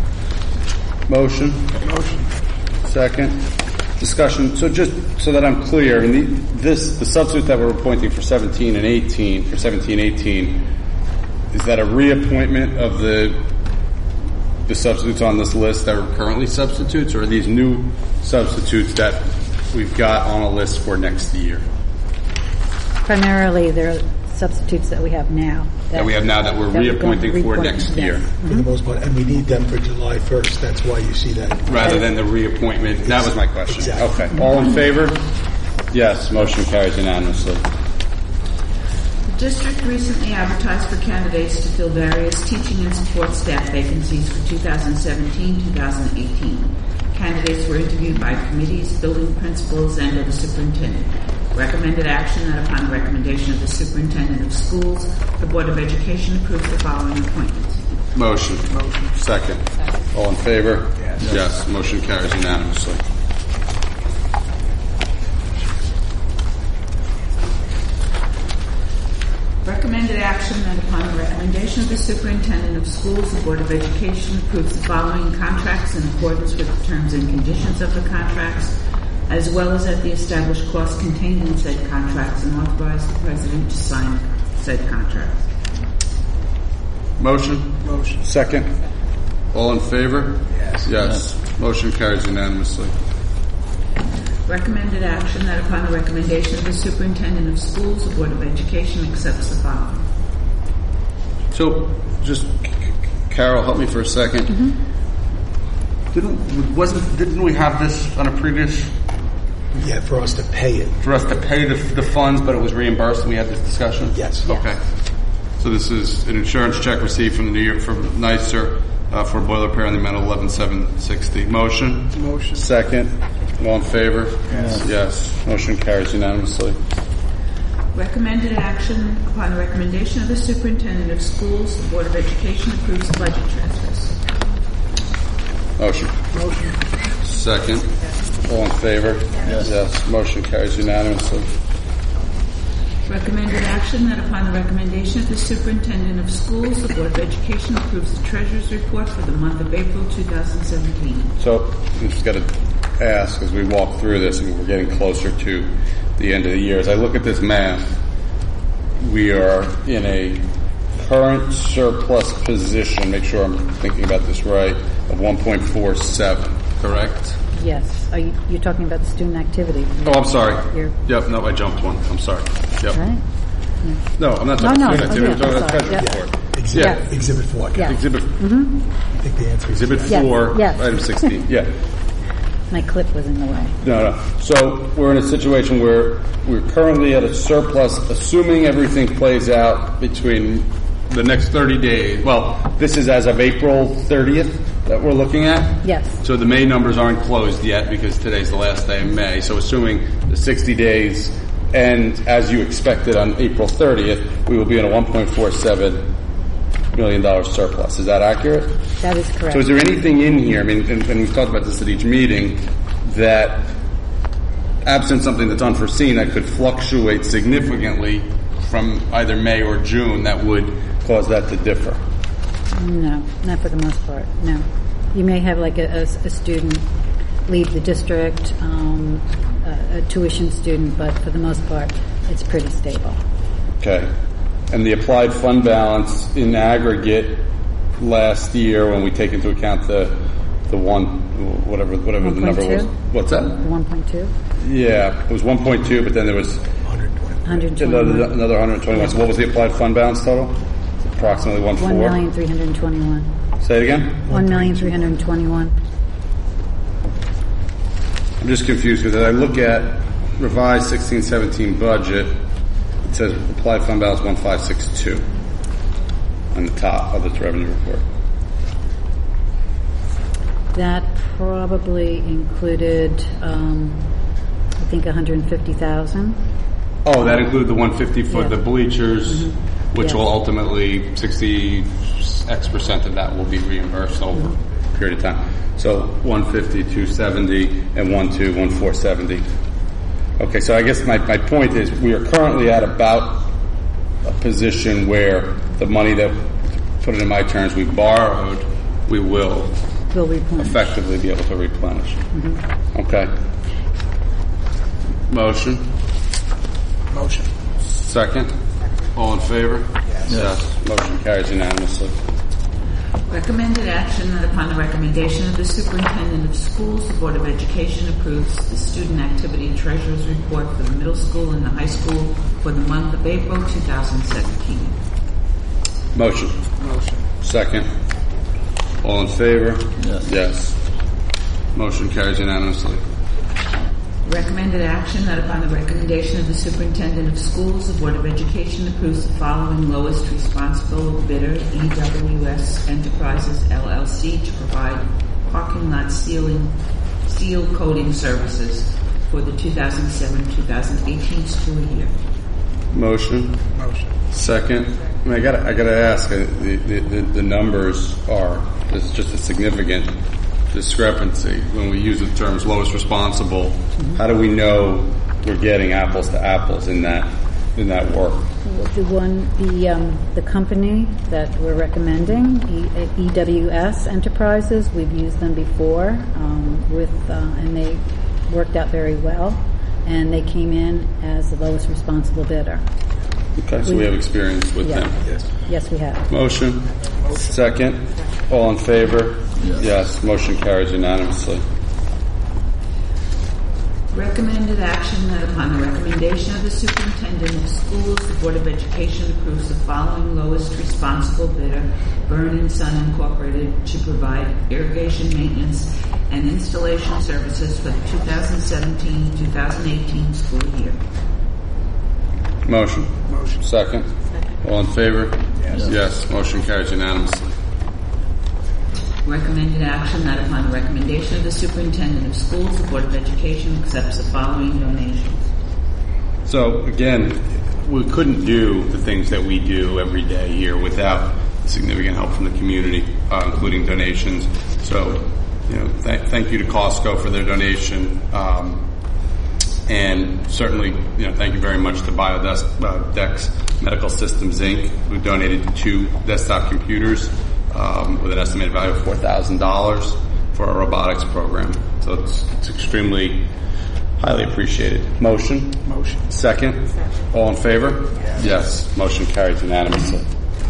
Motion. Motion. Second. Discussion. So just so that I'm clear, in the, this the substitute that we're appointing for seventeen and eighteen for seventeen eighteen, is that a reappointment of the the substitutes on this list that are currently substitutes, or are these new substitutes that we've got on a list for next year? Primarily, they're substitutes that we have now. That, that we have now that we're that reappointing we're for next yes. year. Mm-hmm. For the most part, and we need them for July first. That's why you see that. Rather than the reappointment. It's, that was my question. Exactly. Okay. All in favor? Yes. Motion carries unanimously. The district recently advertised for candidates to fill various teaching and support staff vacancies for twenty seventeen twenty eighteen. Candidates were interviewed by committees, building principals, and of the superintendent. Recommended action that upon the recommendation of the superintendent of schools, the Board of Education approves the following appointments. Motion. Motion. Second. Second. All in favor? Yes. Yes. Motion carries unanimously. Recommended action that upon the recommendation of the superintendent of schools, the Board of Education approves the following contracts in accordance with the terms and conditions of the contracts, as well as at the established cost contained in said contracts, and authorize the president to sign said contracts. Motion? Motion. Second. All in favor? Yes. Yes. Yes. Motion carries unanimously. Recommended action that upon the recommendation of the superintendent of schools, the Board of Education accepts the following. So, just Carol, help me for a second. Mm-hmm. Didn't wasn't didn't we have this on a previous? Yeah, for us to pay it. For us to pay the, the funds, but it was reimbursed, and we had this discussion. Yes. Okay. So this is an insurance check received from the New York from NYSER uh, for boiler repair in the amount of eleven seven sixty. Motion? Motion. Second. All in favor? Yes. Yes. Motion carries unanimously. Recommended action upon the recommendation of the superintendent of schools, the Board of Education approves the budget transfers. Motion. Motion. Second. All in favor? Yes. Yes. Motion carries unanimously. Recommended action that upon the recommendation of the superintendent of schools, the Board of Education approves the treasurer's report for the month of April two thousand seventeen. So we just got to ask as we walk through this, and we're getting closer to the end of the year. As I look at this math, we are in a current surplus position, make sure I'm thinking about this right, of one point four seven, correct? Yes. Are you, you're talking about the student activity? Oh, I'm sorry. You're, yep, no, I jumped one. I'm sorry. Yep. Right? No, I'm not talking no, about no. student activity. Oh, yeah, I'm talking about sorry. treasury Yeah. report. Exhibit, Yeah. exhibit four. Yeah. Exhibit, Mm-hmm. I think the answer is exhibit yes. four, Yes. item sixteen. Yeah. My clip was in the way. No, no. So we're in a situation where we're currently at a surplus, assuming everything plays out between the next thirty days. Well, this is as of April thirtieth that we're looking at. Yes. So the May numbers aren't closed yet because today's the last day of May. So assuming the sixty days end as you expected on April thirtieth, we will be in a one point four seven million dollars surplus. Is that accurate? That is correct. So is there anything in here, I mean, and, and we've talked about this at each meeting, that absent something that's unforeseen that could fluctuate significantly from either May or June that would cause that to differ? No, not for the most part, no. You may have like a, a, a student leave the district, um, a, a tuition student, but for the most part, it's pretty stable. Okay. And the applied fund balance in aggregate last year, when we take into account the the one, whatever whatever the number was. What's that? one point two? Yeah, it was one point two, but then there was one hundred twenty. another, another one hundred twenty-one. So what was the applied fund balance total? It's approximately one four. one million three hundred twenty-one. Say it again? one million three hundred twenty-one. I'm just confused because as I look at revised sixteen seventeen budget, it says applied fund balance one five six two on the top of this revenue report. That probably included, um, I think, one hundred fifty thousand. Oh, that included the one fifty for Yeah. the bleachers, Mm-hmm. which Yes. will ultimately sixty X percent of that will be reimbursed over a period of time. So one fifty, two seventy, and one two, one four seventy. Okay, so I guess my, my point is we are currently at about a position where the money that, to put it in my terms, we borrowed, we will Will replenish. effectively be able to replenish. Mm-hmm. Okay. Motion? Motion. Second? All in favor? Yes. Yes. Motion carries unanimously. Recommended action that upon the recommendation of the superintendent of schools, the Board of Education approves the student activity treasurer's report for the middle school and the high school for the month of April two thousand seventeen. Motion? Motion. Second? All in favor? Yes. Yes. Motion carries unanimously. Recommended action that upon the recommendation of the superintendent of schools, the Board of Education approves the following lowest responsible bidder, E W S Enterprises L L C, to provide parking lot sealing, seal coating services for the two thousand seven two thousand eighteen school year. Motion? Motion. Second? I mean, I gotta, I gotta ask, uh, the, the, the, the numbers are, there's just a significant discrepancy when we use the terms lowest responsible. Mm-hmm. How do we know we're getting apples to apples in that in that work? The one, the um, the company that we're recommending, e, E W S Enterprises, we've used them before um, with, uh, and they worked out very well, and they came in as the lowest responsible bidder. Okay, so we, we have experience with yeah. them. Yes. Yes, we have. Motion. Motion. Second. All in favor? Yes. Yes. Motion carries unanimously. Recommended action that upon the recommendation of the superintendent of schools, the Board of Education approves the following lowest responsible bidder, Byrne and Son Incorporated, to provide irrigation maintenance and installation services for the two thousand seventeen two thousand eighteen school year. Motion. Motion. Second. All in favor? Yes. Yes. Motion carries unanimously. Recommended action that upon the recommendation of the superintendent of schools, the Board of Education accepts the following donations. So again, we couldn't do the things that we do every day here without significant help from the community, uh, including donations. So, you know, th- thank you to Costco for their donation, um, and certainly, you know, thank you very much to Biodex uh, Dex Medical Systems Incorporated, who donated two desktop computers um, with an estimated value of four thousand dollars for our robotics program. So it's, it's extremely highly appreciated. Motion? Motion. Second? Second. All in favor? Yes. Yes. Motion carries unanimously.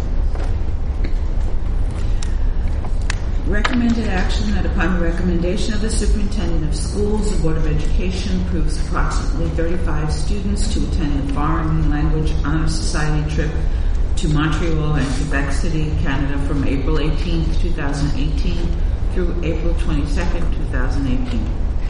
Recommended action that upon the recommendation of the superintendent of schools, the Board of Education approves approximately thirty-five students to attend the Foreign Language Honor Society trip to Montreal and Quebec City, Canada from April eighteenth, twenty eighteen through April twenty-second, twenty eighteen.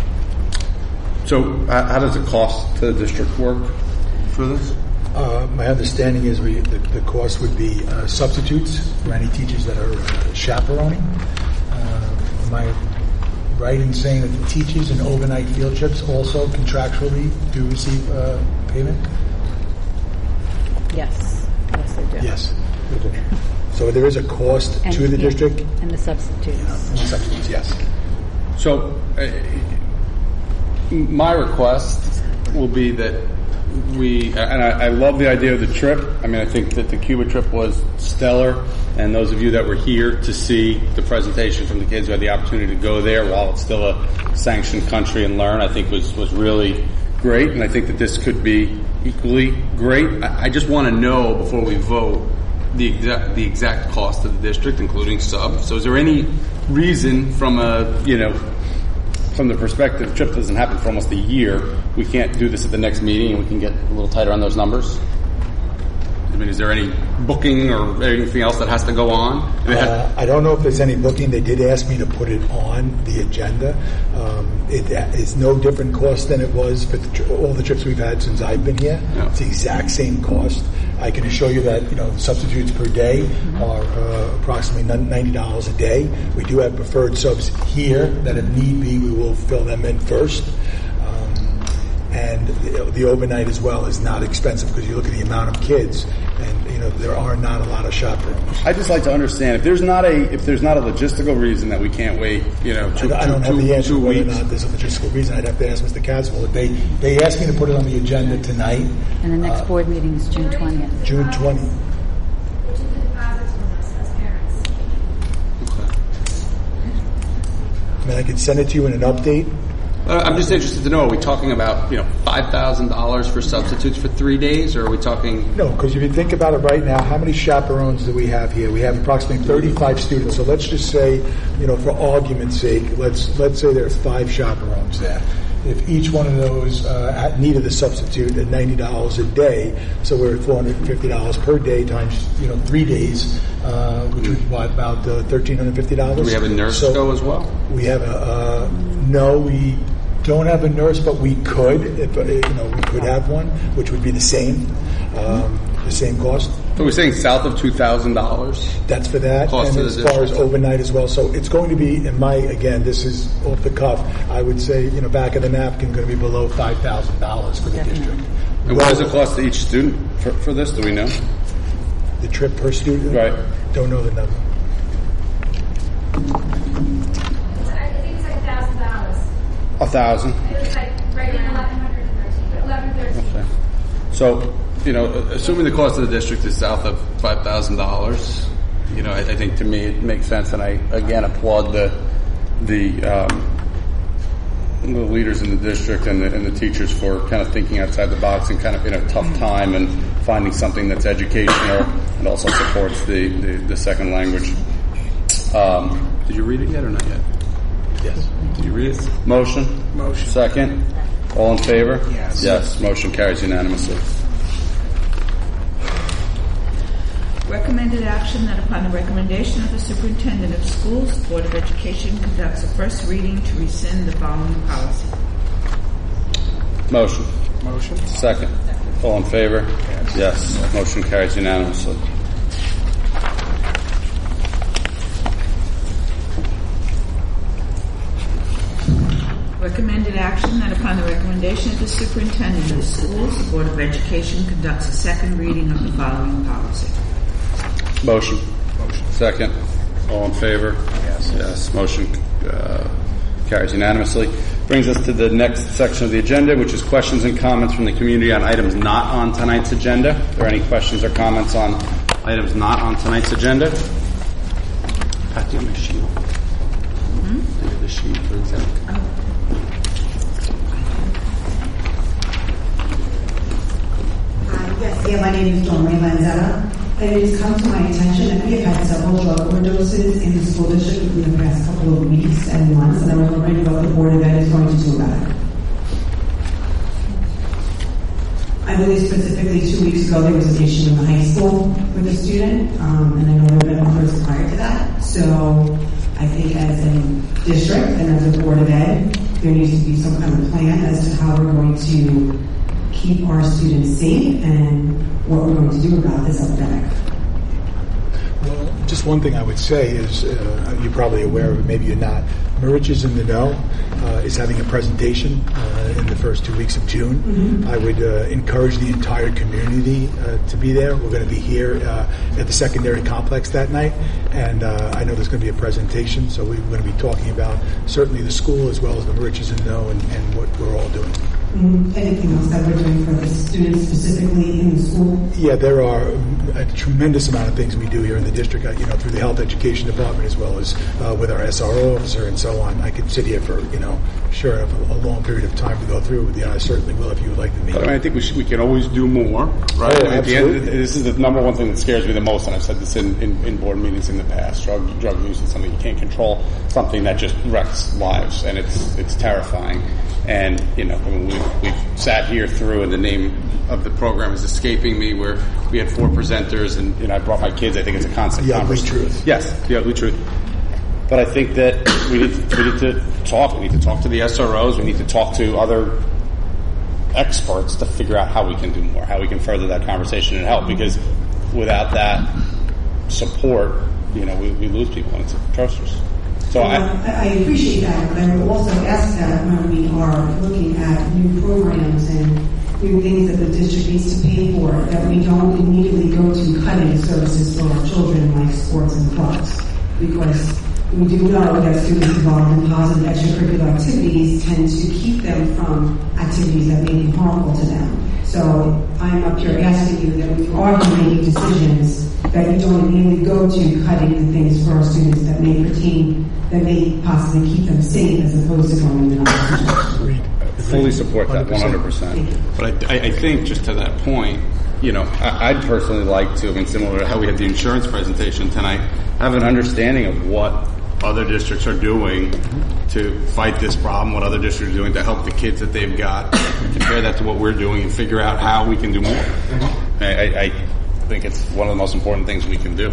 So uh, how does the cost to the district work for this? Uh, my understanding is we, the, the cost would be uh, substitutes for any teachers that are uh, chaperoning. Uh, am I right in saying that the teachers in overnight field trips also contractually do receive uh, payment? Yes. Yes, they do. Yes. They do. So there is a cost And- to the yeah, district? And the substitutes. And the substitutes, yes. So uh, my request will be that we, and I, I love the idea of the trip. I mean, I think that the Cuba trip was stellar, and those of you that were here to see the presentation from the kids who had the opportunity to go there while it's still a sanctioned country and learn, I think was, was really great, and I think that this could be equally great. I, I just want to know before we vote the exact, the exact cost of the district, including sub. So is there any reason from a, you know, from the perspective, the trip doesn't happen for almost a year, we can't do this at the next meeting and we can get a little tighter on those numbers? I mean, is there any booking or anything else that has to go on? I, mean, uh, I don't know if there's any booking. They did ask me to put it on the agenda. Um, it is no different cost than it was for the tri- all the trips we've had since I've been here. Yeah. It's the exact same cost. I can assure you that, you know, substitutes per day are uh, approximately ninety dollars a day. We do have preferred subs here that if need be, we will fill them in first. Um, and the, the overnight as well is not expensive because you look at the amount of kids, and you know there are not a lot of chaperones. I'd just like to understand if there's not a if there's not a logistical reason that we can't wait, you know, two, I don't two, have two, the answer two whether or weeks. not there's a logistical reason. I'd have to ask Mister Caswell. They they asked me to put it on the agenda tonight, And the next uh, board meeting is June twentieth. June twentieth. Which is the deposits from us as parents. I mean, I could send it to you in an update. Uh, I'm just interested to know: are we talking about, you know, five thousand dollars for substitutes for three days, or are we talking? No, because if you think about it right now, how many chaperones do we have here? We have approximately thirty-five students. So let's just say, you know, for argument's sake, let's let's say there's five chaperones there. If each one of those uh, had needed a substitute at ninety dollars a day, so we're at four hundred fifty dollars per day times, you know, three days, uh, which would be about uh, one thousand three hundred fifty dollars. Do we have a nurse so go as well? We have a, uh, no, we don't have a nurse, but we could, if, uh, you know, we could have one, which would be the same, um, the same cost. So we're saying south of two thousand dollars. That's for that, Cost and to the as far as district. overnight as well. So it's going to be, in my, again, this is off the cuff, I would say, you know, back of the napkin, going to be below five thousand dollars for the district. And what does it cost to each student for, for this? Do we know? The trip per student? Right. Don't know the number. I think it's like a thousand dollars. A thousand. It was like right around eleven hundred and thirteen, eleven thirteen. Okay. So, you know, assuming the cost of the district is south of five thousand dollars, you know, I, I think to me it makes sense, and I again applaud the the, um, the leaders in the district and the, and the teachers for kind of thinking outside the box and kind of in a tough time and finding something that's educational and also supports the, the, the second language. Um, did you read it yet or not yet? Yes. Did you read it? Motion? Motion. Second? All in favor? Yes. Yes. Motion carries unanimously. Recommended action that upon the recommendation of the superintendent of schools, the Board of Education conducts a first reading to rescind the following policy. Motion. Motion. Second. All in favor? Yes. Yes. Motion carries unanimously. Recommended action that upon the recommendation of the superintendent of schools, the Board of Education conducts a second reading of the following policy. Motion. Motion. Second. All in favor? Yes. Yes. Motion uh, carries unanimously. Brings us to the next section of the agenda, which is questions and comments from the community on items not on tonight's agenda. Are there any questions or comments on items not on tonight's agenda? Pat, do you have my sheet? Mm-hmm. Do you have the sheet, for example? Oh. Yes, yeah, my name is Dawn Ray Lanzetta, and it has come to my attention that we have had several drug overdoses in the school district in the past couple of weeks and months, and I was wondering what the Board of Ed is going to do about it. I believe specifically two weeks ago there was an issue in the high school with a student, um, and I know there have been others prior to that, so I think as a district and as a Board of Ed, there needs to be some kind of plan as to how we're going to keep our students safe and what we're going to do about this epidemic. Well, just one thing I would say is, uh, you're probably aware of it, maybe you're not. Merich is in the know, uh, is having a presentation uh, in the first two weeks of June. Mm-hmm. I would uh, encourage the entire community uh, to be there. We're going to be here uh, at the secondary complex that night, and uh, I know there's going to be a presentation, so we're going to be talking about certainly the school as well as the Merich is in the know and, and what we're all doing. Mm-hmm. Anything else that we're doing for the students specifically in the school? Yeah, there are a tremendous amount of things we do here in the district, uh, you know, through the health education department as well as uh, with our S R O officer and so on. I could sit here for, you know, sure, a, a long period of time to go through with you. I certainly will if you would like to meet. I mean, I think we should, we can always do more, right? Oh, I mean, at the end, absolutely. this is the number one thing that scares me the most, and I've said this in, in, in board meetings in the past. Drug drug use is something you can't control, something that just wrecks lives, and it's it's terrifying. And, you know, I mean, we've, we've sat here through, and the name of the program is escaping me, where we had four presenters, and, you know, I brought my kids. I think it's a constant The ugly conversation. truth. Yes, the ugly truth. But I think that we need, to, we need to talk. We need to talk to the S R Os. We need to talk to other experts to figure out how we can do more, how we can further that conversation and help. Because without that support, you know, we, we lose people, and it's atrocious. So well, I, I appreciate that, but I will also ask that when we are looking at new programs and new things that the district needs to pay for, that we don't immediately go to cutting services for our children like sports and clubs. Because we do know that students involved in positive extracurricular activities tend to keep them from activities that may be harmful to them. So I'm up here asking you that when you are making decisions, that you don't immediately go to cutting the things for our students that may pertain, that may possibly keep them safe as opposed to going in the I fully support that one hundred percent. But I, I think just to that point, you know, I, I'd personally like to, I mean, similar to how we had the insurance presentation tonight, have an understanding of what other districts are doing to fight this problem, what other districts are doing to help the kids that they've got, compare that to what we're doing and figure out how we can do more. I, I, I think it's one of the most important things we can do.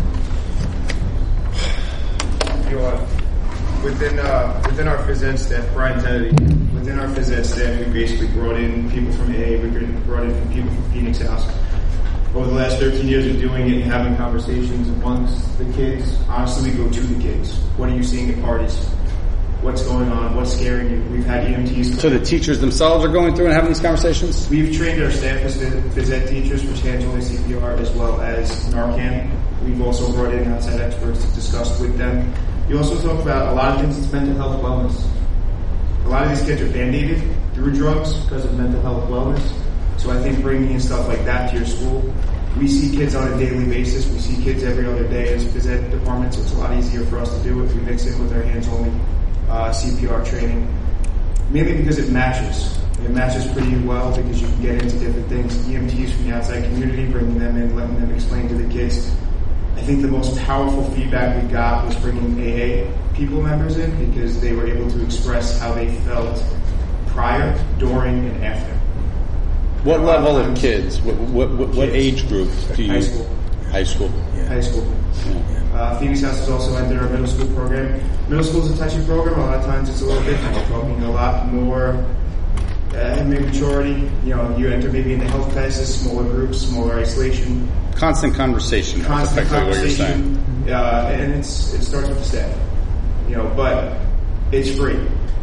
You know what? Within, uh, within our phys ed staff, Brian Kennedy, within our phys ed staff, we basically brought in people from A A, we brought in people from Phoenix House. Over the last thirteen years of doing it and having conversations amongst the kids, honestly, we go to the kids. What are you seeing at parties? What's going on? What's scaring you? We've had E M Ts. So the teachers themselves are going through and having these conversations? We've trained our staff as phys ed teachers, which hands only C P R, as well as Narcan. We've also brought in outside experts to discuss with them. You also talk about a lot of things, it's mental health wellness. A lot of these kids are band-aided through drugs because of mental health wellness. So I think bringing in stuff like that to your school, we see kids on a daily basis. We see kids every other day as phys ed department, so it's a lot easier for us to do if we mix it with our hands-only uh, C P R training. Mainly because it matches. It matches pretty well because you can get into different things. E M Ts from the outside community, bringing them in, letting them explain to the kids. I think the most powerful feedback we got was bringing A A people members in because they were able to express how they felt prior, during, and after. What level of kids? What, what, what, what age group do you? High school. High school. Yeah. High school. Yeah. Uh, Phoenix House has also entered our middle school program. Middle school is a touchy program. A lot of times it's a little different. We're talking a lot more uh, maturity. You know, you enter maybe into health classes, smaller groups, smaller isolation. Constant conversation. Constant That's effectively conversation. What you're saying. Uh, and it's it starts with the staff. You know, but it's free.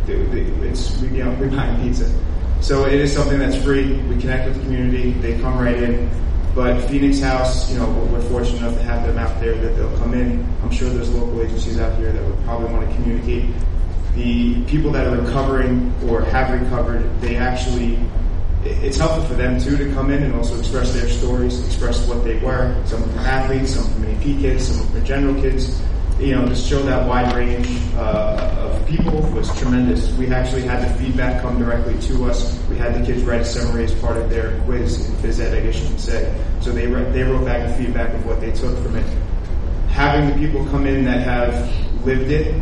it's we, you know, we buy pizza. So it is something that's free. We connect with the community. They come right in. But Phoenix House, you know, we're fortunate enough to have them out there that they'll come in. I'm sure there's local agencies out here that would probably want to communicate. The people that are recovering or have recovered, they actually, it's helpful for them too to come in and also express their stories, express what they were. Some from athletes, some from A P kids, some from general kids. You know, just show that wide range uh, of people was tremendous. We actually had the feedback come directly to us. We had the kids write a summary as part of their quiz in phys ed, I guess you could say. So they re- they wrote back the feedback of what they took from it. Having the people come in that have lived it,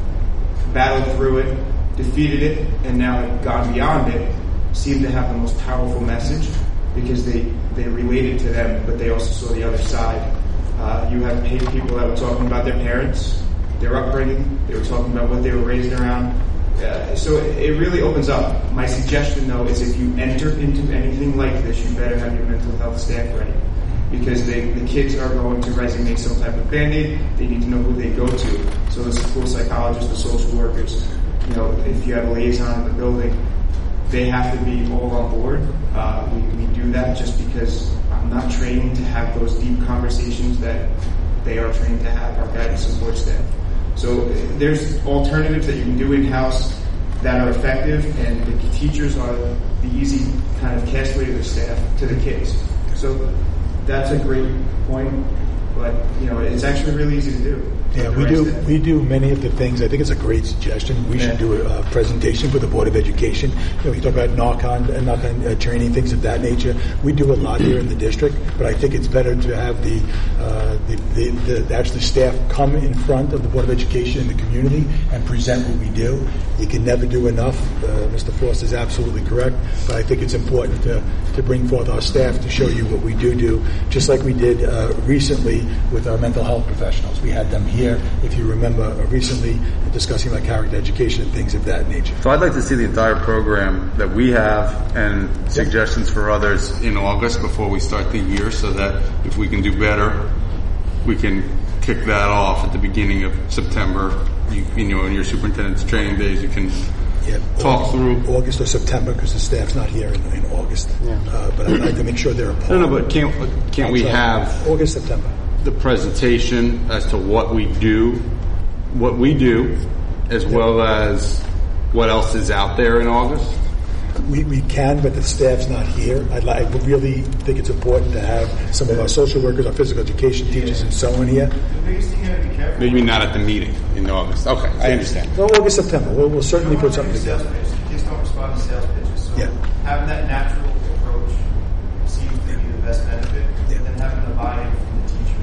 battled through it, defeated it, and now have gone beyond it, seem to have the most powerful message because they, they related to them, but they also saw the other side. Uh, you have people that were talking about their parents, their upbringing. They were talking about what they were raised around. Uh, so it, it really opens up. My suggestion, though, is if you enter into anything like this, you better have your mental health staff ready. Because they, the kids are going to resonate some type of Band-Aid. They need to know who they go to. So the school psychologists, the social workers, you know, if you have a liaison in the building, they have to be all on board. Uh, we, we do that just because I'm not trained to have those deep conversations that they are trained to have, our guidance support staff. So there's alternatives that you can do in-house that are effective, and the teachers are the easy kind of castaway to the staff, to the kids. So that's a great point, but you know, it's actually really easy to do. Yeah, we do. We do many of the things. I think it's a great suggestion. We yeah. should do a, a presentation for the Board of Education. You know, you talk about Narcan, uh, Narcan uh, training, things of that nature. We do a lot here in the district, but I think it's better to have the, uh, the, the, the actually staff come in front of the Board of Education in the community and present what we do. You can never do enough. Uh, Mister Frost is absolutely correct, but I think it's important to, to bring forth our staff to show you what we do do, just like we did uh, recently with our mental health professionals. We had them here. If you remember uh, recently discussing about character education and things of that nature. So I'd like to see the entire program that we have and yep. suggestions for others in August before we start the year, so that if we can do better, we can kick that off at the beginning of September. You, you know, in your superintendent's training days, you can yep. talk August, through August or September, because the staff's not here in, in August. Yeah. Uh, but I'd like to make sure they're a part. No, no, but can't can't we have August, September? The presentation as to what we do, what we do, as well as what else is out there in August? We we can, but the staff's not here. I'd like, I really think it's important to have some of our social workers, our physical education teachers, and so on here. The biggest thing you have to be careful. Maybe not at the meeting in August. Okay, I understand. Well, August, September. We'll, we'll certainly put something together. Kids don't respond to sales pitches, so yeah. having that natural approach seems to be the best benefit, yeah. and then having the buy-in from the teachers.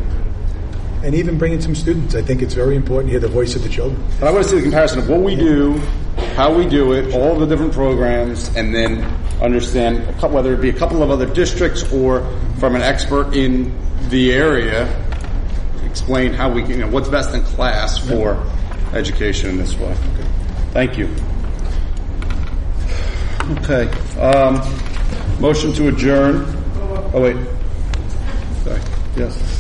And even bringing some students. I think it's very important to hear the voice of the children. But I want to see the comparison of what we do, how we do it, all the different programs, and then understand a couple, whether it be a couple of other districts or from an expert in the area, explain how we can, you know, what's best in class for education in this way. Okay. Thank you. Okay. Um, motion to adjourn. Oh, wait. Sorry. Yes.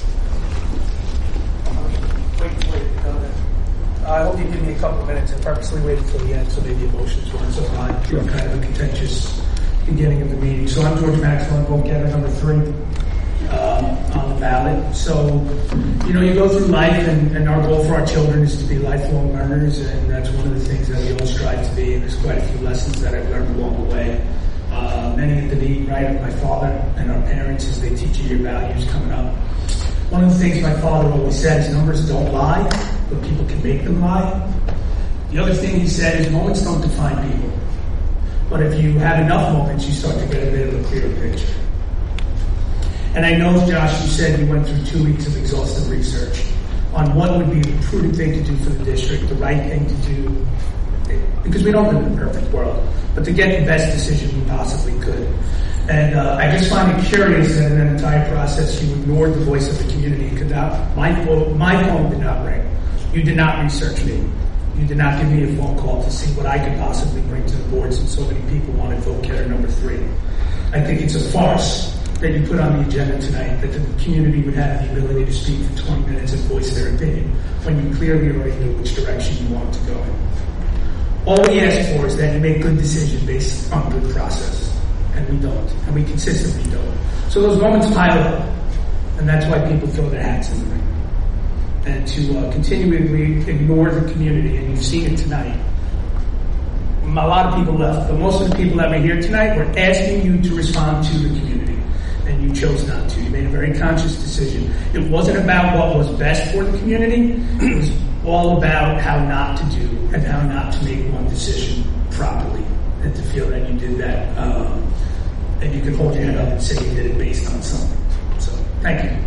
I hope you give me a couple of minutes. I purposely waited till the end so maybe emotions weren't so high through kind of a contentious beginning of the meeting. So I'm George Maxwell, vote getter number three um, on the ballot. So, you know, you go through life, and, and our goal for our children is to be lifelong learners, and that's one of the things that we all strive to be, and there's quite a few lessons that I've learned along the way. Uh, many at the knee, right, of my father and our parents as they teach you your values coming up. One of the things my father always said is numbers don't lie, but people can make them lie. The other thing he said is moments don't define people. But if you have enough moments, you start to get a bit of a clearer picture. And I know, Josh, you said you went through two weeks of exhaustive research on what would be the prudent thing to do for the district, the right thing to do, because we don't live in a perfect world, but to get the best decision we possibly could. And uh, I just find it curious that in that entire process you ignored the voice of the community. Could not, my, phone, my phone did not ring. You did not research me. You did not give me a phone call to see what I could possibly bring to the board since so many people wanted vote getter number three. I think it's a farce that you put on the agenda tonight, that the community would have the ability to speak for twenty minutes and voice their opinion when you clearly already knew which direction you wanted to go in. All we ask for is that you make good decisions based on good process, and we don't, and we consistently don't. So those moments pile up, and that's why people throw their hats in the ring. And to uh, continually ignore the community, and you've seen it tonight. A lot of people left, but most of the people that were here tonight were asking you to respond to the community, and you chose not to. You made a very conscious decision. It wasn't about what was best for the community. It was all about how not to do and how not to make one decision properly, and to feel that you did that, um, and you could hold your head up and say you did it based on something. So, thank you.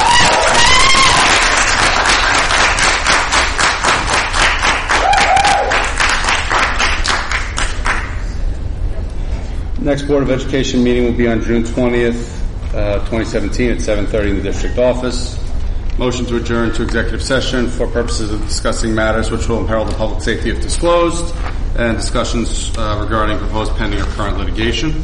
Next Board of Education meeting will be on June twentieth, uh, twenty seventeen at seven thirty in the district office. Motion to adjourn to executive session for purposes of discussing matters which will imperil the public safety if disclosed, and discussions uh, regarding proposed pending or current litigation.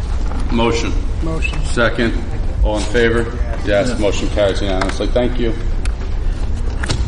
Motion. Motion. Second. All in favor? Yes. Motion carries unanimously. Thank you.